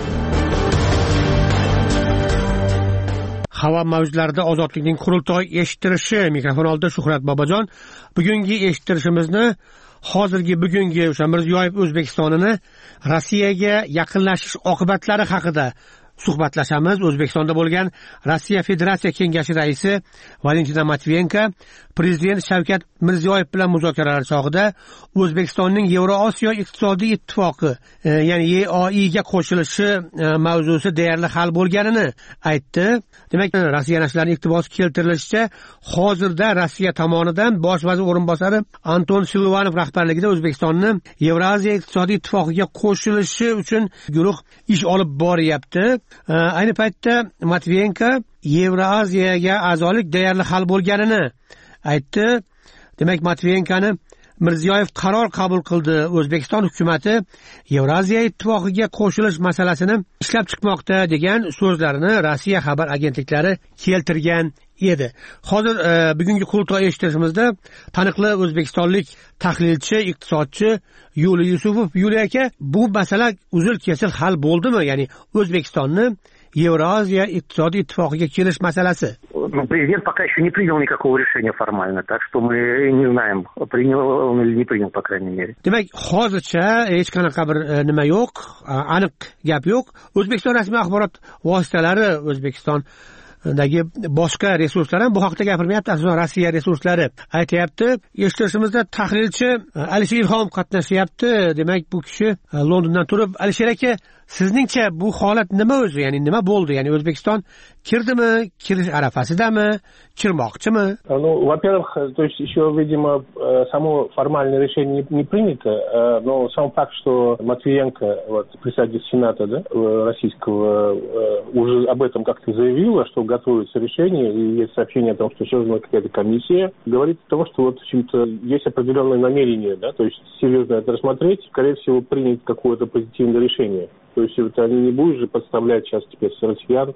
Havo mavjlarida ozodlikning qurultoy eshittirishi. Mikrofon oldida Shuhrat Bobojon. Bugungi eshittirishimizni hozirgi bugungi o'sha Mirziyoyev O'zbekistonini Rossiyaga yaqinlashish oqibatlari haqida suhbatlashamiz. O'zbekistonda bo'lgan Rossiya Federatsiya Kengashi raisi Valentina Matviyenko Prezident Shavkat Mirziyoyev bilan muzokaralar chog'ida O'zbekistonning Yevrosiyo iqtisodiy ittifoqi, ya'ni E O I ga qo'shilishi mavzusi deyarli hal bo'lganini aytdi. Demak, Rossiya nashrlarining iqtibosi keltirilishicha, hozirda Rossiya tomonidan bosh vazir o'rinbosari Anton Silvanov rahbarligida O'zbekistonni Yevroziya iqtisodiy ittifoqiga qo'shilishi uchun guruh ish olib boryapti. Ayni paytda Matviyenko Yevroziyaga a'zolik deyarli hal bo'lganini aytdi. Demak, Matviyenkoni Mirziyoyev qaror qabul qildi. O'zbekiston hukumatı Yevroziya ittifoqiga qo'shilish masalasini ishlab chiqmoqda degan so'zlarini Rossiya xabar agentliklari keltirgan edi. Hozir e, bugungi qurultoy eshitishimizda taniqli o'zbekistonlik tahlilchi, iqtisodchi Yuliy Yusupov. Yuliy aka, bu masala uzil kesil hal bo'ldimi? Ya'ni O'zbekistonni Евразия iqtisodiy ittifoqiga kirish masalasi. Ну, президент пока еще не принял никакого решения формально, так что мы не знаем, принял он или не принял, по крайней мере. Demak, hozircha hech qanaqa bir nima yo'q, aniq gap yo'q. O'zbekiston rasmiy axborot vositalari, O'zbekiston dagi boshqa resurslar ham bu haqda gapirmayapti. Asosan Rossiya resurslari aytayapti. Eshitishimizda tahlilchi Alisher Ilhomov qatnashyapti. Demak, bu kishi Londondan turib. Alisher aka, sizningcha bu holat nima o'zi? Ya'ni nima bo'ldi? Ya'ni O'zbekiston kirdimi, kirish arafasidami, kirmoqchimi? Ну, во-первых, то есть еще, видимо, само формальное решение не, не принято, но сам факт, что Матвиенко, вот, председатель Сената, да, российского, уже об этом как-то заявила, что готовится решение, и есть сообщение о том, что создана какая-то комиссия, говорит о том, что вот, в общем-то, есть определенное намерение, да, то есть серьезно это рассмотреть, скорее всего, принять какое-то позитивное решение. То есть вот они не будут же подставлять сейчас теперь россиян,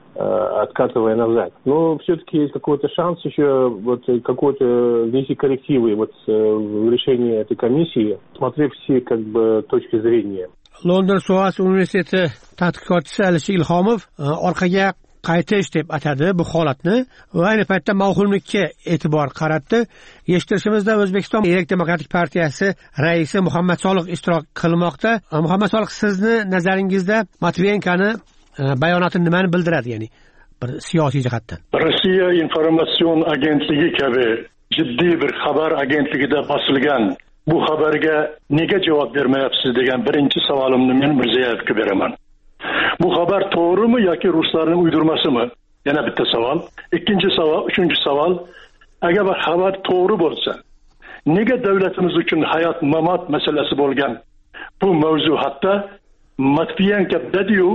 откатывая назад. Но все-таки есть какой-то шанс еще вот какой-то внести коррективы вот в решение этой комиссии, смотрев все как бы точки зрения. London Soas universiteti tadqiqotchisi Alisher Ilhomov orqaga qaytish deb atadi bu holatni va ayni paytda mavhumlikka e'tibor qaratdi. Eshitishimizda O'zbekiston Erk Demokratik partiyasi raisi Muhammad Soliq ishtirok qilmoqda. Muhammad Soliq, sizni nazaringizda Matviyenkoni bayonoti nimani bildiradi, ya'ni bir siyosiy jihatdan? Rossiya informatsion agentligi kabi jiddiy bir xabar agentligida bosilgan bu xabarga nega javob bermayapsiz degan birinchi savolimni men Mirziyoyevga beraman. Bu xabar to'g'rimi yoki ruslarning uydirmasimi? Yana bitta savol. Ikkinchi savol, uchinchi savol, agar bu xabar to'g'ri bo'lsa, nega davlatimiz uchun hayot mamot masalasi bo'lgan bu mavzu hatto Matviyenko dedi-yu,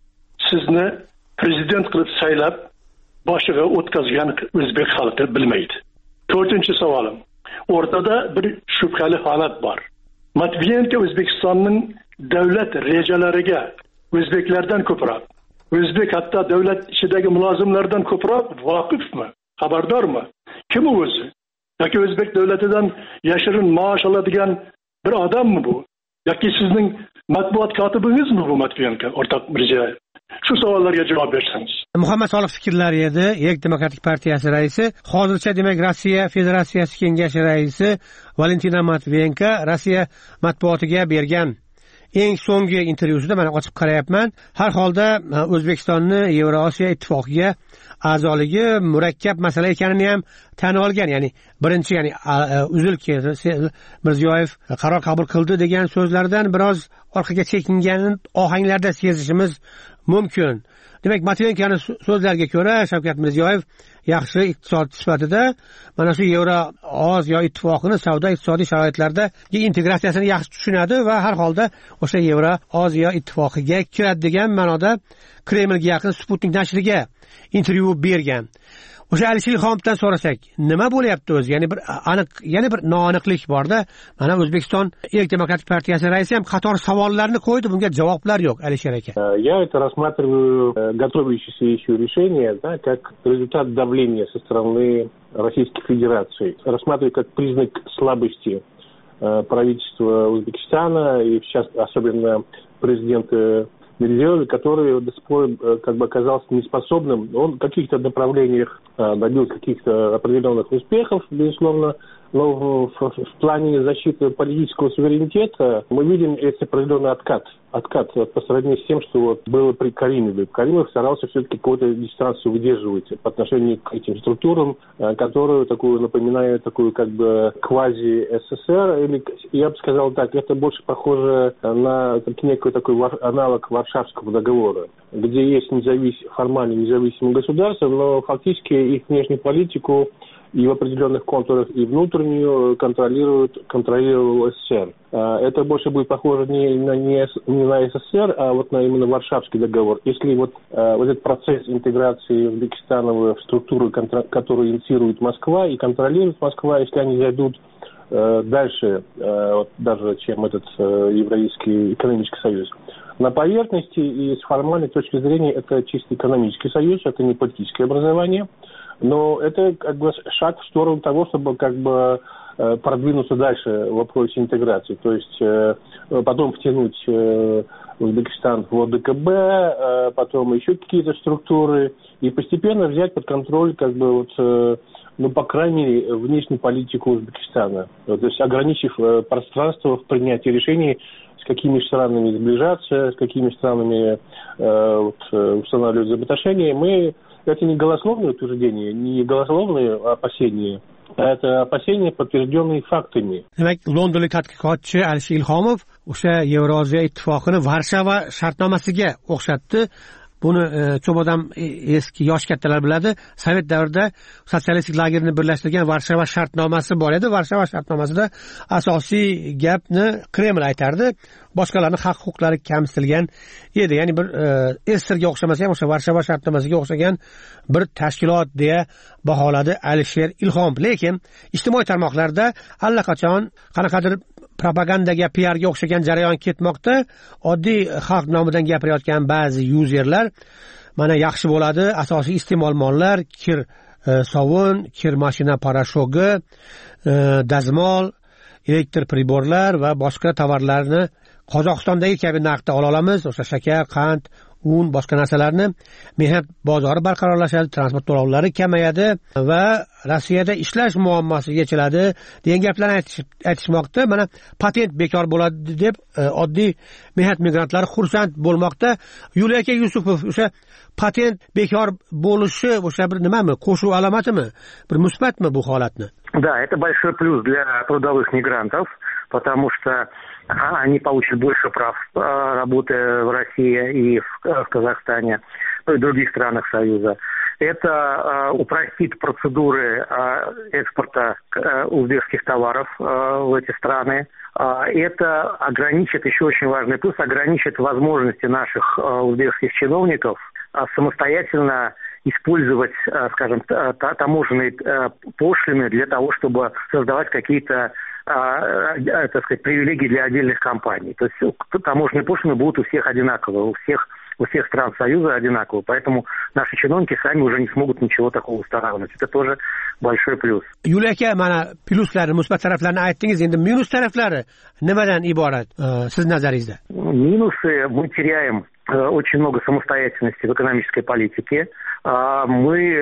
sizni prezident qilib saylab boshiga o'tkazgan o'zbek xalqi bilmaydi. To'rtinchi savolim, o'rtada bir shubhali holat bor. Matviyenko O'zbekistonning davlat rejalariga o'zbeklardan ko'proq, o'zbek hatto davlat ichidagi mulozimlardan ko'proq voqifmi, xabardormi? Kim u o'zi? Yoki o'zbek davlatidan yashirin maosh oladigan bir odammi bu? Yoki sizning matbuot kotibingizmi bu Matviyenko, o'rtoq Mirziyoyev? Shu savollarga javob bersangiz. Muhammad Soliq fikrlari edi. Erk Demokratik partiyasi raisi, hozircha demak Rossiya Federatsiyasi Kengashi raisi Valentina Matviyenko Rossiya matbuotiga bergan eng so'nggi intervyusida mana ochib qarayapman. Har holda O'zbekistonni Yevrosiyo ittifoqiga a'zoligi murakkab masala ekanini ham tan olgan. Ya'ni birinchi, ya'ni uzil Mirziyoyev qaror qabul qildi degan so'zlardan biroz orqaga chekingan ohanglarda sezishimiz mumkin. Demak, Matviyenkoni so'zlariga ko'ra Shavkat Mirziyoyev yaxshi iqtisodchi sifatida mana shu Yevroosiyo ittifoqini savdo iqtisodiy sharoitlarda integratsiyasini yaxshi tushunadi va har holda o'sha Yevroosiyo ittifoqiga kiradi degan ma'noda Kremlga yaqin Sputnik nashriga intervyu bergan. O'sha Alisher Ilhomovdan so'rasak, nima bo'lyapti o'zi? Ya'ni bir aniq, yana bir noaniqlik borda. Mana O'zbekiston Erk demokratik partiyasi raisi ham qator savollarni qo'ydi, bunga javoblar yo'q, Alisher aka. Я это рассматриваю готовящееся еще решение, да, как результат давления со стороны Российской Федерации. Рассматриваю как признак слабости правительства Узбекистана и сейчас особенно президента Мирзиёева, который до сих пор как бы оказался неспособным. Он в каких-то направлениях добился каких-то определенных успехов, безусловно, но в, в, в плане защиты политического суверенитета мы видим это определенный откат. Откат по сравнению с тем, что вот было при Каримове. Каримов старался все-таки какую-то дистанцию выдерживать по отношению к этим структурам, которую такую напоминает такую как бы квази-СССР, или я бы сказал так, это больше похоже на некий такой аналог Варшавского договора, где есть независ... формально независимые государства, но фактически их внешнюю политику и в определенных контурах и внутреннюю контролирует, контролировал СССР. Это больше будет похоже не на, не, не на СССР, а вот на именно Варшавский договор. Если вот, вот этот процесс интеграции Узбекистана в структуру, которую инициирует Москва и контролирует Москва, если они зайдут дальше, вот, даже чем этот Евразийский экономический союз, на поверхности и с формальной точки зрения это чисто экономический союз, это не политическое образование. Но это как бы шаг в сторону того, чтобы как бы продвинуться дальше в вопросе интеграции. То есть потом втянуть Узбекистан в ОДКБ, потом еще какие-то структуры и постепенно взять под контроль как бы вот, ну, по крайней мере, внешнюю политику Узбекистана. То есть ограничив пространство в принятии решений, с какими странами сближаться, с какими странами э, вот, устанавливать взаимоотношения, мы это не голословное утверждение, не голословные опасения, а это опасения, подтвержденные фактами. Demak, londonlik tadqiqotchi Alisher Ilhomov o'sha Yevroziya ittifoqini Varshava shartnomasiga o'xshatdi. Buni e, ko'p odam eski yosh kattalar biladi. Sovet davrida sotsialistik lagerni birlashtirgan Varshava shartnomasi bor edi. Varshava shartnomasida asosiy gapni Kreml aytardi. Boshqalarning haq huquqlari kamsitilgan edi. Ya'ni bir Esserga o'xshamasa ham o'sha Varshava shartnomasiga o'xshagan bir tashkilot deya baholadi Alisher Ilhomov. Lekin ijtimoiy tarmoqlarda allaqachon qanaqadir propagandaga, P Rga o'xshagan jarayon ketmoqda. Oddiy xalq nomidan gapirayotgan ba'zi yuzerlar mana yaxshi bo'ladi, asosiy iste'molmonlar kir e, sovun, kir mashina parashogi, e, dazmol, elektr priborlar va boshqa tovarlarni Qozog'istondagi kabi narxda ola olamiz. O'sha shakar, qand, un, boshqa narsalarni mehnat bozori barqarorlashadi, transport to'lovlari kamayadi va Rossiyada ishlash muammosi yechiladi degan gaplarni aytishmoqda. Mana patent bekor bo'ladi deb oddiy mehnat migrantlari xursand bo'lmoqda. Yuliya aka Yusupov, o'sha patent bekor bo'lishi o'sha bir nimami, qo'shuv alomatimi, bir musbatmi bu holatni? Да, это большой плюс для трудовых мигрантов, потому что они получат больше прав, работая в России и в Казахстане, ну и в других странах Союза. Это упростит процедуры экспорта узбекских товаров в эти страны. Это ограничит, еще очень важный плюс, ограничит возможности наших узбекских чиновников самостоятельно использовать, скажем, таможенные пошлины для того, чтобы создавать какие-то, так сказать, привилегии для отдельных компаний. То есть таможенные пошлины будут у всех одинаковые, у всех у всех стран Союза одинаково, поэтому наши чиновники сами уже не смогут ничего такого устанавливать. Это тоже большой плюс. Yuliya aka, mana pluslarni, musbat taraflarini aytdingiz, endi minus taraflari nimadan iborat siz nazaringizda? Минусы: мы теряем очень много самостоятельности в экономической политике. Мы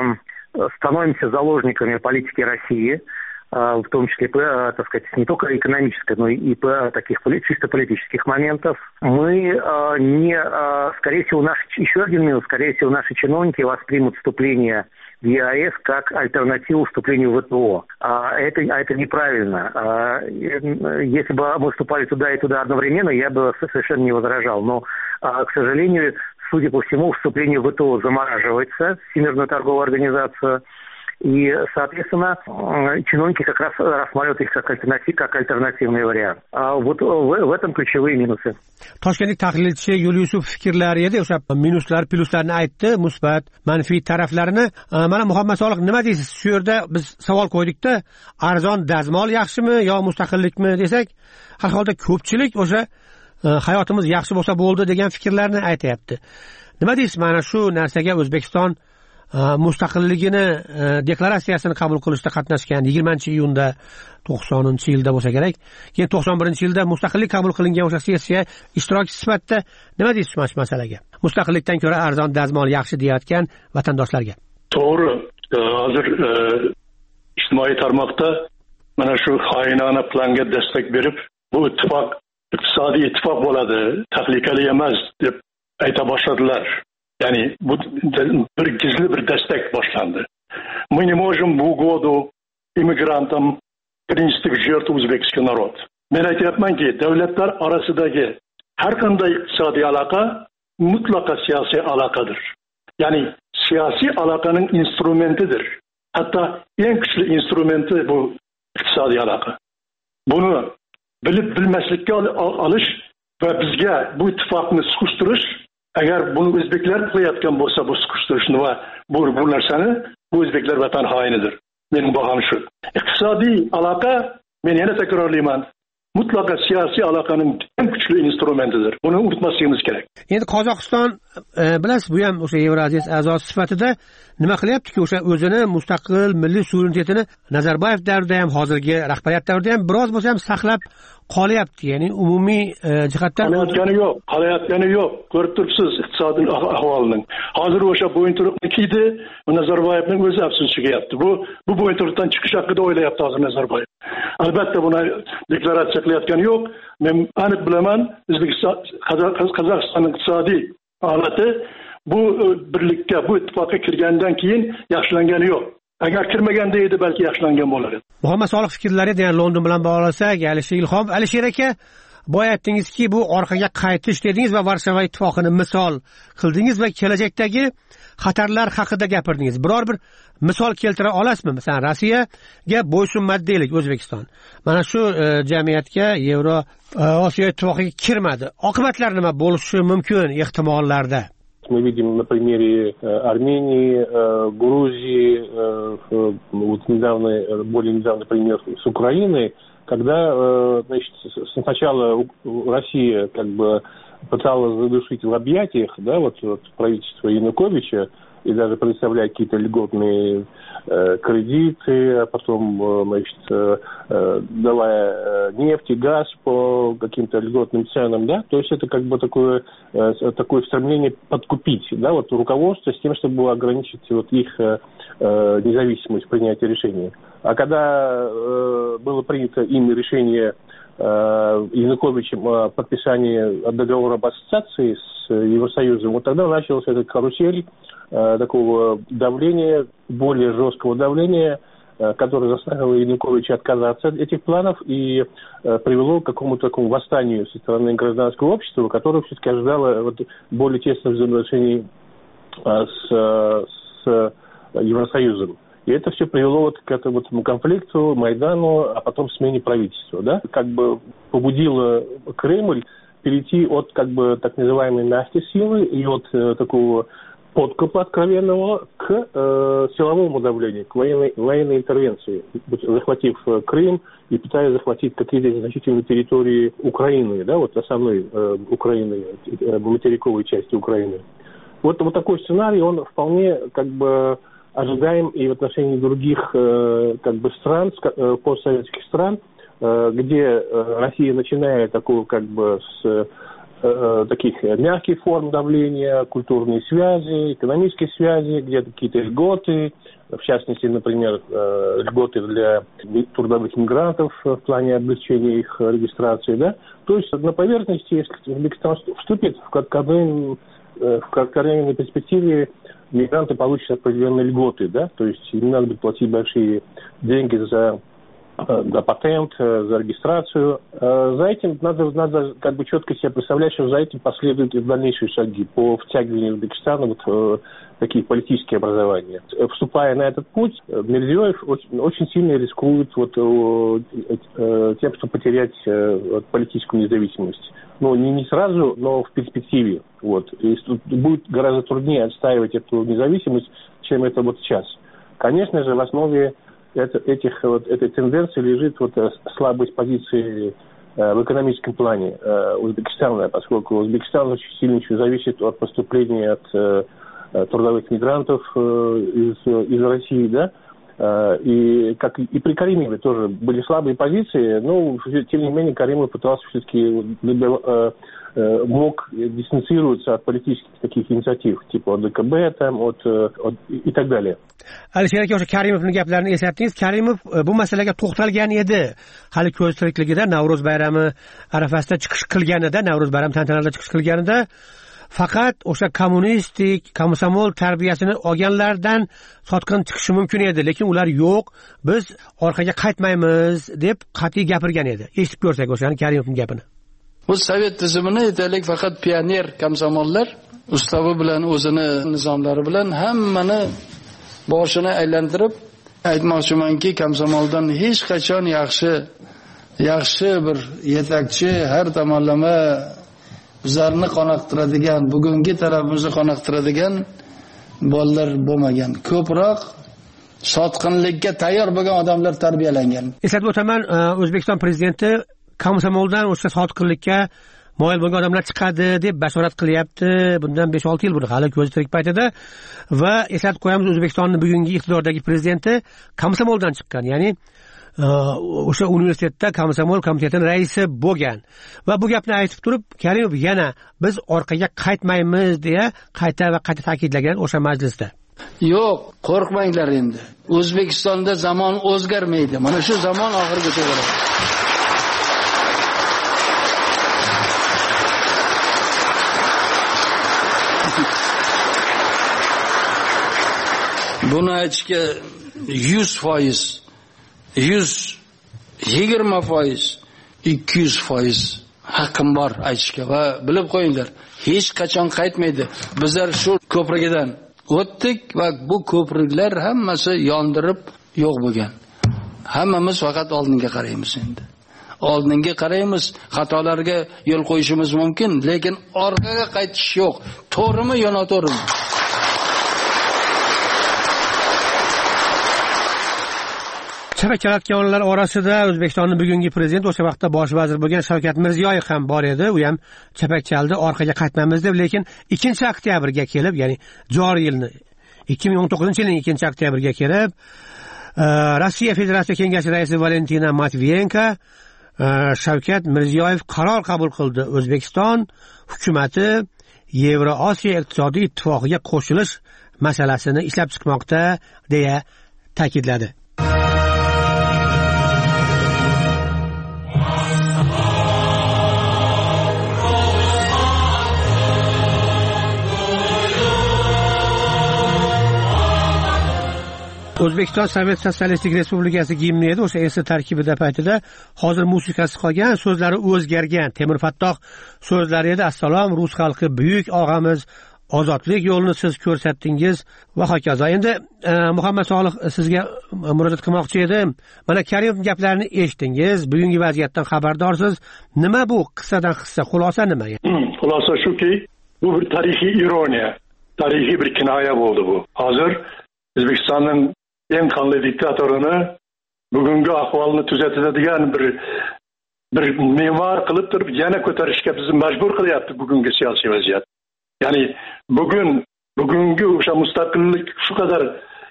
становимся заложниками политики России, в том числе, так сказать, не только экономической, но и по таких чисто политических моментов. Мы не, скорее всего, наши, еще один минус, скорее всего, наши чиновники воспримут вступление в ЕАЭС как альтернативу вступлению в ВТО. А это, а это неправильно. Если бы мы вступали туда и туда одновременно, я бы совершенно не возражал. Но, к сожалению, судя по всему, вступление в ВТО замораживается, Всемирную торговую организацию. И, соответственно, чиновники как раз рассматривают их как, альтернатив, как альтернативный вариант. А вот в, в этом ключевые минусы. Toshkentlik tahlilchi Yulyusov fikrlari edi, o'sha minuslar, pluslarni aytdi, musbat, manfiy taraflarini. Mana Muhammad Soliq, nima deysiz? Shu yerda biz savol qo'ydikda, arzon dazmol yaxshimi yo mustaqillikmi desak, har holda ko'pchilik o'sha hayotimiz yaxshi bo'lsa bo'ldi degan fikrlarni aytayapti. Nima deysiz? Mana shu narsaga O'zbekiston mustaqilligini deklaratsiyasini qabul qilishda qatnashgan yigirmanchi iyunda to'qsoninchi yilda bo'lsa kerak. Keyin to'qson birinchi yilda mustaqillik qabul qilingan o'sha sessiya ishtirokchisi sifatida nima deysiz shu masalaga? Mustaqillikdan ko'ra arzon dazmol yaxshi deyotgan vatandoshlarga. To'g'ri. Hozir ijtimoiy tarmoqda mana shu xoinona planga destak berib, bu ittifoq iqtisodiy ittifoq bo'ladi, tahlikali emas deb ayta boshladilar. Yani bu bir gizli bir destek başlandı. Мы не можем в угоду иммигрантам принести в жертву узбекский народ. Men aytyapmanki, davlatlar orasidagi har qanday iqtisodiy aloqa mutlaqo siyosiy aloqadir. Ya'ni siyosiy aloqaning instrumentidir. Hatto eng kuchli instrumenti bu iqtisodiy aloqa. Buni bilib bilmaslikka olish va bizga bu ittifoqni siqishtirish, agar buni o'zbeklar qilayotgan bo'lsa, bu siqishtirishni va bu bu narsani bu o'zbeklar vatan xoinidir. Mening bahom shu. Iqtisodiy aloqa, men yana takrorlayman, mutlaqo siyosiy aloqaning eng kuchli instrumentidir. Buni unutmasligimiz kerak. Endi Qozog'iston bilasiz, bu ham o'sha Yevroziya a'zosi sifatida nima qilyaptiki, o'sha o'zini mustaqil milliy suverenitetini Nazarboyev davrida ham, hozirgi rahbariyat davrida ham biroz bo'lsa ham saqlab qolyapti. Ya'ni umumiy jihatdan qolayotgani yo'q, qolayotgani yo'q. Ko'rib turibsiz iqtisodiy ahvolning. Hozir o'sha bo'yinturuqni kiydi, Nazarboyevning o'zi afsus chekyapti. Bu bu bo'yinturuqdan chiqish haqida o'ylayapti hozir Nazarboyev. Albatta buni deklaratsiya qilayotgani yo'q. Men aniq bilaman, O'zbekiston Qozog'istonning iqtisodiy holati bu birlikka, bu ittifoqqa kirgandan keyin yaxshilangani yo'q. Agar kirmaganda edi, balki yaxshilangan bo'lar edi. Muhammad Soliq fikrlari degan London bilan bog'lasak, Alisher Ilhom, Alisher aka, boya aytdingizki, bu orqaga qaytish dedingiz va Varshava ittifoqini misol qildingiz va kelajakdagi xatarlar haqida gapirdingiz. Biror bir misol keltira olasizmi? Masalan, Rossiyaga bo'ysunmadi deylik O'zbekiston. Mana shu jamiyatga Yevro Osiyo ittifoqiga kirmadi. Oqibatlar nima bo'lishi mumkin ehtimollarda? Мы видим на примере Армении, Грузии, вот недавно, более недавний пример с Украиной, когда, значит, сначала Россия как бы пыталась задушить в объятиях, да, вот, вот правительство Януковича, и даже предоставлять какие-то льготные э, кредиты, а потом, э, значит, э, давая нефть и газ по каким-то льготным ценам, да, то есть это как бы такое, э, такое стремление подкупить, да, вот руководство с тем, чтобы ограничить вот их э, независимость в принятии решений. А когда э, было принято ими решение Януковичем о подписании договора об ассоциации с Евросоюзом, вот тогда началась эта карусель э, такого давления, более жесткого давления, э, которое заставило Януковича отказаться от этих планов и э, привело к какому-то такому восстанию со стороны гражданского общества, которое все-таки ожидало вот, более тесных взаимоотношений э, с, с Евросоюзом. И это все привело вот к этому конфликту, Майдану, а потом смене правительства, да, как бы побудило Кремль перейти от как бы так называемой мягкой силы и от э, такого подкупа откровенного к э, силовому давлению, к военной, военной интервенции, захватив э, Крым и пытаясь захватить какие-то значительные территории Украины, да, вот основной э, Украины, э, материковой части Украины. Вот, вот такой сценарий, он вполне как бы ожидаем и в отношении других э, как бы стран, э, постсоветских стран, э, где э, Россия начинает такую как бы с э, таких мягких форм давления, культурные связи, экономические связи, где-то какие-то льготы, в частности, например, э, льготы для трудовых мигрантов в плане облегчения их регистрации, да. То есть на поверхности, если Узбекистан вступит в короткотренной в короткотренной перспективе, мигранты получат определенные льготы, да, то есть им надо будет платить большие деньги за за патент, за регистрацию. За этим надо, надо как бы четко себе представлять, что за этим последуют и дальнейшие шаги по втягиванию Узбекистана вот в такие политические образования. Вступая на этот путь, Мирзиёев очень, очень сильно рискует вот тем, что потерять вот, политическую независимость. Ну, не, не сразу, но в перспективе. Вот. И будет гораздо труднее отстаивать эту независимость, чем это вот сейчас. Конечно же, в основе это, этих, вот, этой тенденции лежит вот, слабость позиции э, в экономическом плане э, Узбекистана, поскольку Узбекистан очень сильно еще зависит от поступления от э, трудовых мигрантов э, из, из России, да, э, и как и при Каримове тоже были слабые позиции, но тем не менее Каримов пытался все-таки э, э, мог дистанцироваться от политических таких инициатив, типа от ДКБ там, от, от и так далее. Alisher aka o'sha Karimovning gaplarini eslatdingiz. Karimov bu masalaga to'xtalgan edi. Hali ko'z tirikligida Navro'z bayrami arafasida chiqish qilganida, Navro'z bayrami tantanalarida chiqish qilganida faqat o'sha kommunistik, komsomol tarbiyasini olganlardan sotqin chiqishi mumkin edi, lekin ular yo'q, biz orqaga qaytmaymiz deb qat'iy gapirgan edi. Eshitib ko'rsak o'shani Karimovning gapini. Bu sovet tizimini aytaylik faqat pioner komsomollar ustavi bilan o'zini nizomlari bilan hammani boshini aylantirib aytmoqchimanki, komsomoldan hech qachon yaxshi yaxshi bir yetakchi, har tomonlama bizlarni qoniqtiradigan, bugungi tarafimizni qoniqtiradigan bolalar bo'lmagan. Ko'proq sotqinlikka tayyor bo'lgan odamlar tarbiyalangan. Eslatib o'taman, O'zbekiston prezidenti komsomoldan o'sha sotqinlikka moyil bo'lgan odamlar chiqadi deb bashorat qilyapti. Bundan besh olti yil buni hali ko'zi tirik paytida. Va eslatib qo'yamiz, O'zbekistonning bugungi iqtidordagi prezidenti komsomoldan chiqqan, ya'ni o'sha universitetda komsomol komitetining raisi bo'lgan. Va bu gapni aytib turib, Karimov yana biz orqaga qaytmaymiz deya qayta va qayta ta'kidlagan o'sha majlisda. Yo'q, qo'rqmanglar endi. O'zbekistonda zamon o'zgarmaydi. Mana shu zamon oxirigacha boradi. Buni aytishga yuz foiz, yuz yigirma foiz, ikki yuz foiz haqqim bor aytishga va bilib qo'yinglar, hech qachon qaytmaydi. Bizlar shu ko'prikdan o'tdik va bu ko'priklar hammasi yondirib yo'q bo'lgan. Hammamiz faqat oldinga qaraymiz endi. Oldinga qaraymiz, xatolarga yo'l qo'yishimiz mumkin, lekin orqaga qaytish yo'q. To'g'rimi yo noto'g'rimi? Chapakchalatganlar orasida O'zbekistonning bugungi prezident, o'sha vaqtda bosh vazir bo'lgan Shavkat Mirziyoyev ham bor edi. U ham chapakchaldi, orqaga qaytmaymiz deb, lekin ikkinchi oktyabrga kelib, ya'ni joriy yilni ikki ming o'n to'qqizinchi yilning ikkinchi oktyabrga kelib, Rossiya Federatsiya Kengashi raisi Valentina Matviyenko Shavkat Mirziyoyev qaror qabul qildi. O'zbekiston hukumatı Yevroosiyo iqtisodiy ittifoqiga qo'shilish masalasini ishlab chiqmoqda deya ta'kidladi. O'zbekiston Sovet Sotsialistik Respublikasi gimni edi, o'sha esi tarkibida paytida hozir musiqasi qolgan, so'zlari o'zgargan. Temur Fattoh so'zlari edi. Assalom, rus xalqi buyuk og'amiz, ozodlik yo'lini siz ko'rsatdingiz va hokazo. Endi e, Muhammad Solih sizga murojaat qilmoqchi edim. Mana Karimov gaplarini eshitdingiz, bugungi vaziyatdan xabardorsiz. Nima bu qissadan hissa, xulosa nima? Xulosa shuki, bu bir tarixiy ironiya, tarixiy bir kinoya bo'ldi bu. Hozir O'zbekistonning eng qonli diktatorini bugungi ahvolni tuzatadigan bir bir me'mor qilib turib yana ko'tarishga bizni majbur qilyapti bugungi siyosiy vaziyat. Ya'ni bugun bugungi o'sha mustaqillik shu qadar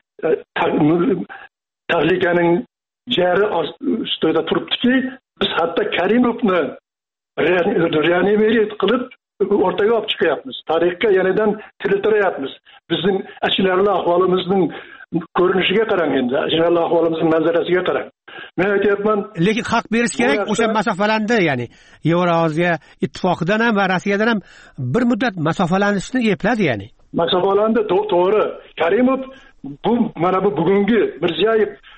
tahlikaning jari ustida turibdiki, biz hatto Karimovni reanimatsiya qilib o'rtaga olib chiqyapmiz. Tarixga yenidan tiriltiryapmiz. Bizning achinarli ahvolimizning ko'rinishiga qarang endi, achinarli ahvolimizning manzarasiga qarang. Men aytyapman, lekin haq berish kerak, o'sha masofalandi, ya'ni Yevroosiyo ittifoqidan ham va Rossiyadan ham bir muddat masofalanishni epladi, ya'ni. Masofalandi, to'g'ri. Karimov bu mana bu bugungi Mirziyoyev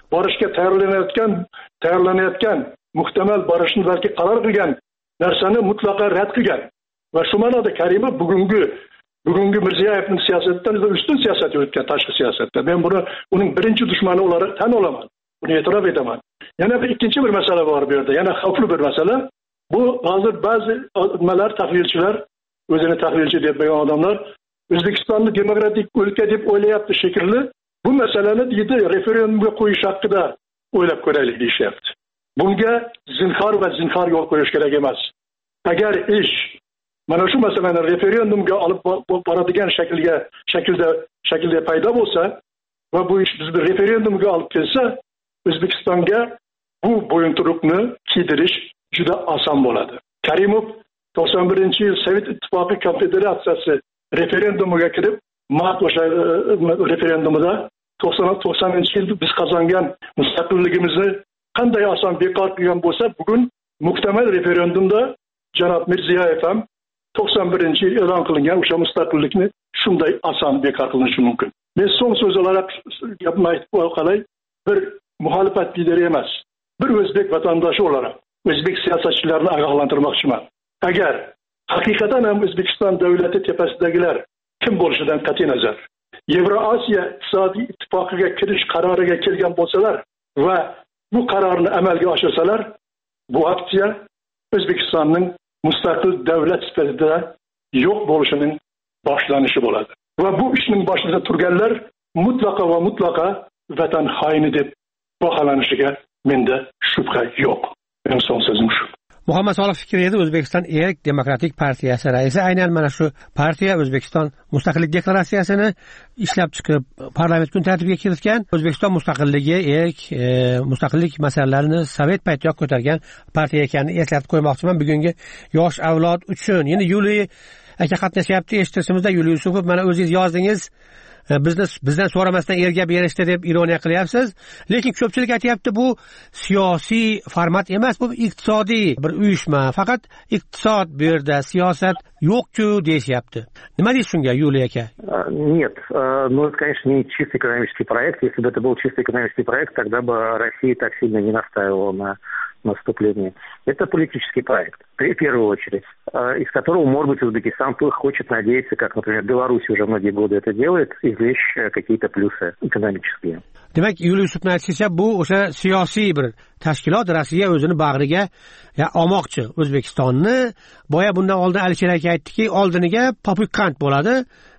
borishga tayyorlanayotgan tayyorlanayotgan muhtamal borishni balki qaror qilgan narsani mutlaqo rad qilgan va shu ma'noda Karimov bugungi bugungi Mirziyoyevning siyosatidan ustun siyosat yuritgan, tashqi siyosatda. Men buni uning birinchi dushmani olarak tan olaman. Buni e'tirof etaman. Yana bir ikkinchi bir masala bor bu yerda. Yana xavfli bir masala. Bu hozir ba'zi nimalar tahlilchilar, o'zini tahlilchi deb bilgan odamlar O'zbekistonni demokratik o'lka deb o'ylayapti shekilli. Bu masalani deydi referendumga qo'yish haqida o'ylab ko'raylik deyishyapti. Bunga zinhor va zinhor yo'l qo'yish kerak emas. Agar ish mana shu masalani referendumga olib boradigan shaklga shaklda shaklda paydo bo'lsa va bu ish bizni referendumga olib kelsa, O'zbekistonga bu bo'yinturuqni kiydirish juda oson bo'ladi. Karimov to'qson birinchi yil Sovet Ittifoqi Konfederatsiyasi referendumiga kirib, mart o'sha referendumida to'qsoninchi yil biz qozongan mustaqilligimizni qanday oson bekor qilgan bo'lsa, bugun muhtamal referendumda janob Mirziyoyev ham to'qson birinchi yil e'lon qilingan o'sha mustaqillikni shunday oson bekor qilinishi mumkin. Men so'ng so'z olarak gapni aytib qolay, bir muxolifat lideri emas, bir o'zbek vatandoshi olarak o'zbek siyosatchilarini ogohlantirmoqchiman. Agar haqiqatan ham O'zbekiston davlati tepasidagilar kim bo'lishidan qat'iy nazar Yevroosiyo iqtisodiy ittifoqiga kirish qaroriga kelgan bo'lsalar va bu qarorni amalga oshirsalar, bu aksiya O'zbekistonning mustaqil davlat sifatida yo'q bo'lishining boshlanishi bo'ladi. Va bu ishning boshida turganlar mutlaqo va mutlaqo vatan xoini deb baholanishiga menda shubha yo'q. Men son so'zim shu. Muhammad Solih Fikriy edi, O'zbekiston Erk Demokratik partiyasi raisi. Aynan mana shu partiya O'zbekiston mustaqillik deklaratsiyasini ishlab chiqib, parlament kun tartibiga kiritgan. O'zbekiston mustaqilligi, erk, e, mustaqillik masalalarini Sovet paytiyoq ko'targan partiya ekanini eslatib qo'ymoqchiman bugungi yosh avlod uchun. Endi Yuliy aka qatnashyapti, eshitishimizda Yuliy Yusupov, mana o'zingiz yozdingiz. Bizni bizdan so'ramasdan erga berishdi deb ironiya qilyapsiz, lekin ko'pchilik aytayapti bu siyosiy format emas, bu iqtisodiy bir uyushma, faqat iqtisod bu yerda, siyosat yo'q-ku deyapti. Nima deysiz shunga, Yuliy aka? Нет, ну это, конечно, не чисто экономический проект. Если бы это был чисто экономический проект, тогда бы Россия так сильно не настаивала на наступлении. Это политический проект, в первую очередь, из которого, может быть, Узбекистан хочет надеяться, как, например, Беларусь уже многие годы это делает, извлечь какие-то плюсы экономические. Demak, Yuliy Yusupning aytishicha, bu o'sha siyosiy bir tashkilot, Rossiya o'zini bag'riga olmoqchi O'zbekistonni. Boya bundan oldin Alisher aka aytdiki, oldiniga popukant bo'ladi,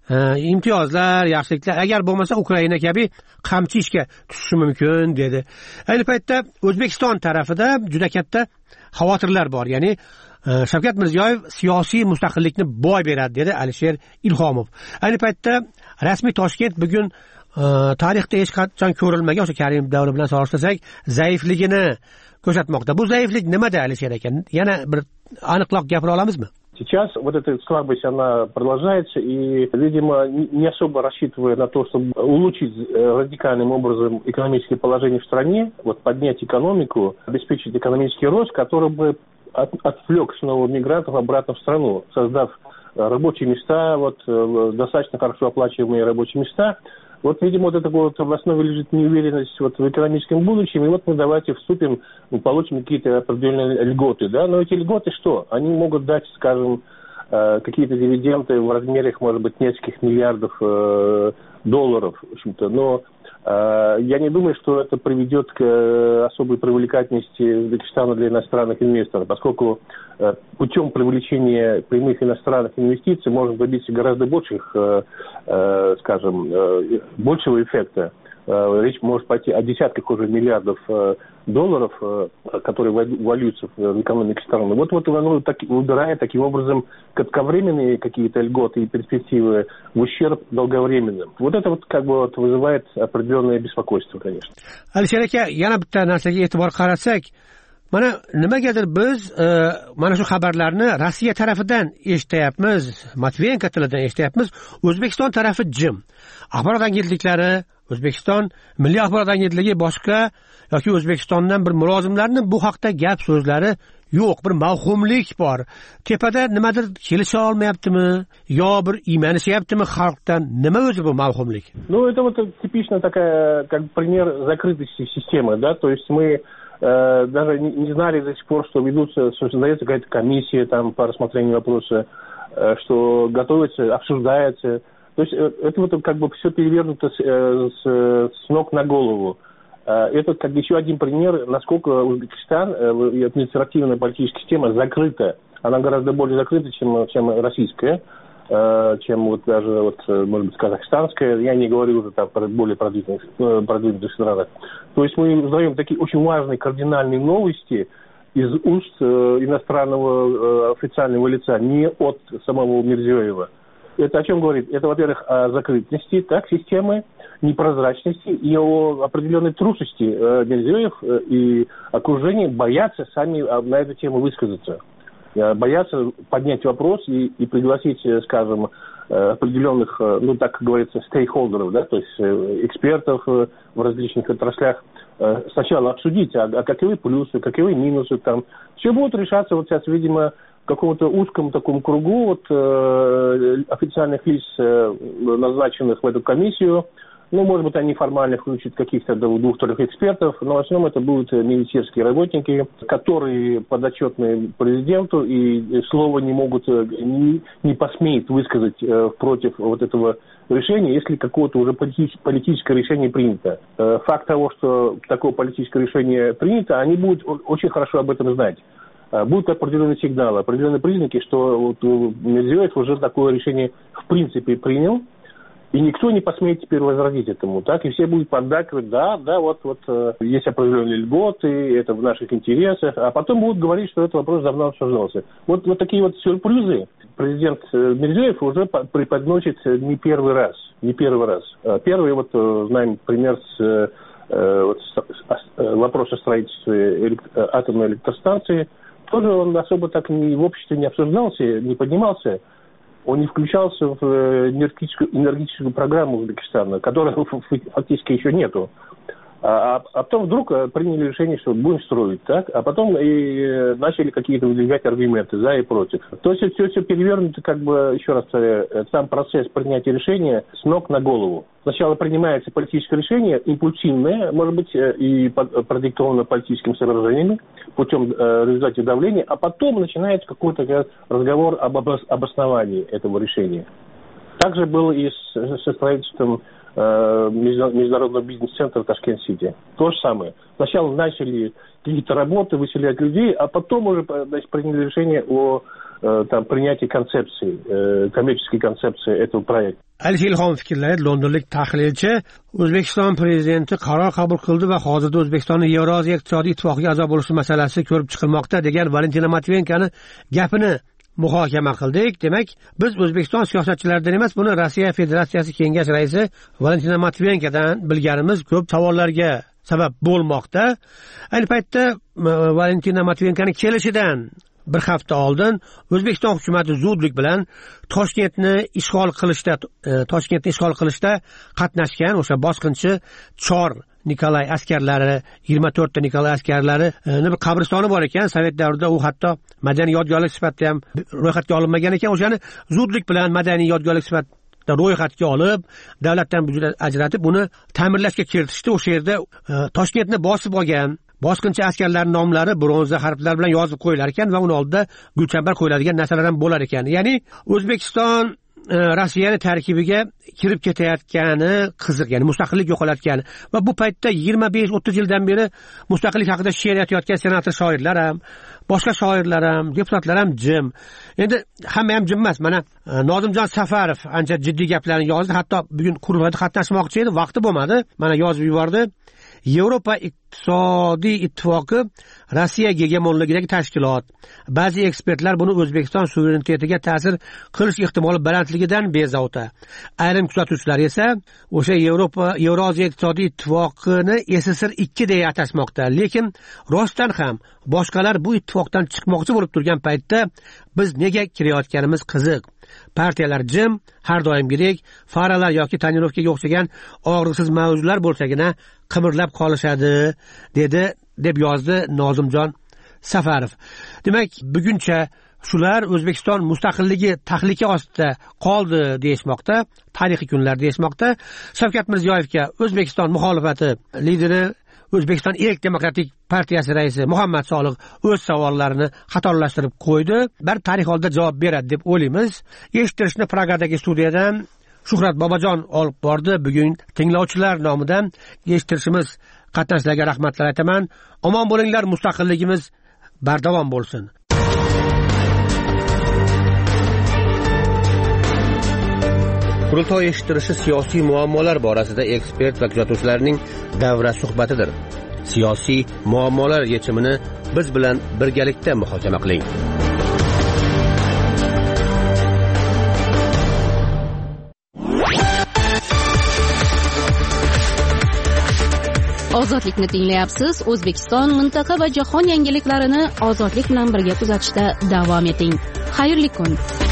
imtiyozlar, yaxshiliklar, agar bo'lmasa Ukraina kabi qamchi ishga tushishi mumkin dedi. Ayni paytda O'zbekiston tarafida juda katta xavotirlar bor. Ya'ni Shavkat Mirziyoyev siyosiy mustaqillikni boy beradi dedi Alisher Ilhomov. Ayni paytda rasmiy Toshkent bugun tarixda hech qachon ko'rilmagan, o'sha Karim davri bilan solishtirsak, zaifligini ko'rsatmoqda. Bu zaiflik nimada, Alisher aka? Yana bir aniqroq gapira olamizmi? Сейчас вот эта слабость, она продолжается, и, видимо, не особо рассчитывая на то, чтобы улучшить радикальным образом экономическое положение в стране, вот поднять экономику, обеспечить экономический рост, который бы от, отвлек снова мигрантов обратно в страну, создав рабочие места, вот достаточно хорошо оплачиваемые рабочие места. Вот, видимо, вот это вот в основе лежит неуверенность вот в экономическом будущем, и вот мы давайте вступим, мы получим какие-то определенные льготы, да, но эти льготы что? Они могут дать, скажем, какие-то дивиденды в размерах, может быть, нескольких миллиардов долларов, в общем-то, но я не думаю, что это приведет к особой привлекательности Узбекистана для иностранных инвесторов, поскольку путем привлечения прямых иностранных инвестиций можно добиться гораздо больших, скажем, большего эффекта. Речь может пойти о десятках уже миллиардов долларов, которые вольются в экономике страны. Вот, вот оно так, убирает таким образом кратковременные какие-то льготы и перспективы в ущерб долговременным. Вот это вот как бы вот вызывает определенное беспокойство, конечно. Alisher aka, yana bitta narsaga e'tibor qarasak, mana nimagadir biz mana shu xabarlarni Rossiya tarafidan eshityapmiz, Matviyenko tilidan eshityapmiz, O'zbekiston tarafi jim. Axborot agentliklari, O'zbekiston Milliy axborot agentligi boshqa yoki O'zbekistondan bir mulozimlarning bu haqda gap so'zlari yo'q, bir mavhumlik bor. Tepada nimadir kelisha olmayaptimi yo bir iymanishyaptimi xalqdan? Nima o'zi bu mavhumlik? Ну, это вот типично такая, как пример закрытости системы, да, то есть мы э, даже не, не знали до сих пор, что ведутся, что создается какая-то комиссия там по рассмотрению вопроса, э, что готовится, обсуждается. То есть э, это вот как бы все перевернуто с, э, с, с ног на голову. Это как еще один пример, насколько Узбекистан, административная политическая система закрыта. Она гораздо более закрыта, чем, чем российская, чем вот даже, вот, может быть, казахстанская. Я не говорю уже там про более продвинутых, продвинутых странах. То есть мы узнаем такие очень важные кардинальные новости из уст иностранного официального лица, не от самого Мирзиёева. Это о чем говорит? Это, во-первых, о закрытости, так, системы, непрозрачности и о определенной трусости э, Мирзиёев э, и окружения боятся сами на эту тему высказаться. Э, боятся поднять вопрос и, и пригласить, э, скажем, э, определенных, э, ну, так говорится, стейкхолдеров, да, то есть э, экспертов э, в различных отраслях, э, сначала обсудить, а, а каковы плюсы, каковы минусы там. Все будет решаться вот сейчас, видимо, в каком-то узком таком кругу вот, э, официальных лиц, э, назначенных в эту комиссию. Ну, может быть, они формально включат каких-то двух-трех экспертов, но в основном это будут министерские работники, которые подотчетны президенту и слова не могут, не, не посмеют высказать против вот этого решения, если какое-то уже политическое решение принято. Факт того, что такое политическое решение принято, они будут очень хорошо об этом знать. Будут определенные сигналы, определенные признаки, что вот Мирзиёев уже такое решение в принципе принял, и никто не посмеет теперь возразить этому, так? И все будут поддакивать, да, да, вот, вот э, есть определенные льготы, это в наших интересах, а потом будут говорить, что этот вопрос давно обсуждался. Вот, вот такие вот сюрпризы президент Мирзиёев уже преподносит не первый раз, не первый раз. Первый, вот, знаем пример с, э, вот, с, вопрос о строительстве элект... атомной электростанции, тоже он особо так не, в обществе не обсуждался, не поднимался. Он не включался в энергетическую, энергетическую программу Узбекистана, которой фактически еще нету. А, а потом вдруг приняли решение, что будем строить, так? А потом и начали какие-то выдвигать аргументы за и против. То есть все, все перевернуто, как бы, еще раз, сам процесс принятия решения с ног на голову. Сначала принимается политическое решение, импульсивное, может быть, и продиктовано политическими соображениями, путем э, результата давления, а потом начинается какой-то разговор об обосновании этого решения. Также было и с, со строительством э, международного бизнес-центра Ташкент-Сити. То же самое. Сначала начали какие-то работы, выселять людей, а потом уже, значит, приняли решение о э, там, принятии концепции, э, коммерческой концепции этого проекта. Alisher Ilhom fikrlaydi, londonlik tahlilchi O'zbekiston prezidenti qaror qabul qildi va hozirda O'zbekistonning Yevroziya iqtisodiy ittifoqiga a'zo bo'lishi masalasi ko'rib chiqilmoqda degan Valentina Matvenkani gapini muhokama qildik. Demak, biz O'zbekiston siyosatchilaridan emas, buni Rossiya Federatsiyasi Kengash raisi Valentina Matvenkadan bilganimiz ko'p savollarga sabab bo'lmoqda. Ayni paytda Valentina Matvenkaning kelishidan bir hafta oldin O'zbekiston hukumati zudlik bilan Toshkentni ishg'ol qilishda Toshkentni ishg'ol qilishda qatnashgan o'sha bosqinchi Chor Nikolay askarlari, yigirma to'rtta Nikolay askarlari bir qabristoni bor ekan. Sovet davrida u hatto madaniy yodgorlik sifatida ham ro'yxatga olinmagan ekan. O'shani zudlik bilan madaniy yodgorlik sifatida ro'yxatga olib, davlatdan byudjet ajratib, uni ta'mirlashga kiritishdi. O'sha yerda Toshkentni bosib olgan bosqinchi askarlarning nomlari bronza harflar bilan yozib qo'yilar ekan va uni oldida gulchambar qo'yiladigan narsalar ham bo'lar ekan. Ya'ni O'zbekiston Rossiyani tarkibiga kirib ketayotgani qiziq, ya'ni mustaqillik yo'qolayotgani va bu paytda yigirma besh o'ttiz yildan beri mustaqillik haqida she'r aytayotgan senator shoirlar ham, boshqa shoirlar ham, deputatlar ham jim. Endi hamma ham jim emas. Mana Nozimjon Safarov ancha jiddiy gaplarni yozdi, hatto bugun kurulada qatnashmoqchi edi, vaqti bo'lmadi. Mana yozib yubordi. Yevropa iqtisodiy ittifoqi Rossiya gegemonligidagi tashkilot. Ba'zi ekspertlar buni O'zbekiston suverenitetiga ta'sir qilish ehtimoli balandligidan bezovta. Ayrim kuzatuvchilar esa o'sha Yevropa Yevroziya iqtisodiy ittifoqini S S R ikki deya atashmoqda. Lekin rostdan ham boshqalar bu ittifoqdan chiqmoqchi bo'lib turgan paytda biz nega kirayotganimiz qiziq. Partiyalar jim, har doimgidek faralar yoki tonirovkaga o'xshagan og'riqsiz mavzular bo'lsagina qimirlab qolishadi, dedi deb yozdi Nozimjon Safarov. Demak, buguncha shular O'zbekiston mustaqilligi tahlika ostida qoldi deyishmoqda, tarixiy kunlar deyishmoqda. Shavkat Mirziyoyevga O'zbekiston muxolifati lideri, O'zbekiston Erk demokratik partiyasi raisi Muhammad Soliq o'z savollarini qatorlashtirib qo'ydi. Bir tarix oldida javob beradi deb o'ylaymiz. Eshittirishni Pragadagi studiyadan Shuhrat Bobojon olib bordi. Bugun tinglovchilar nomidan eshittirishimiz qatnashchilarga rahmatlar aytaman. Omon bo'linglar, mustaqilligimiz bardavom bo'lsin. Qurultoy eshittirishi siyosiy muammolar borasida ekspert va kuzatuvchilarning davra suhbatidir. Siyosiy muammolar yechimini biz bilan birgalikda muhokama qiling. Ozodlikni tinglayapsiz. O'zbekiston, mintaqa va jahon yangiliklarini ozodlik bilan birga kuzatishda davom eting. Xayrli kun.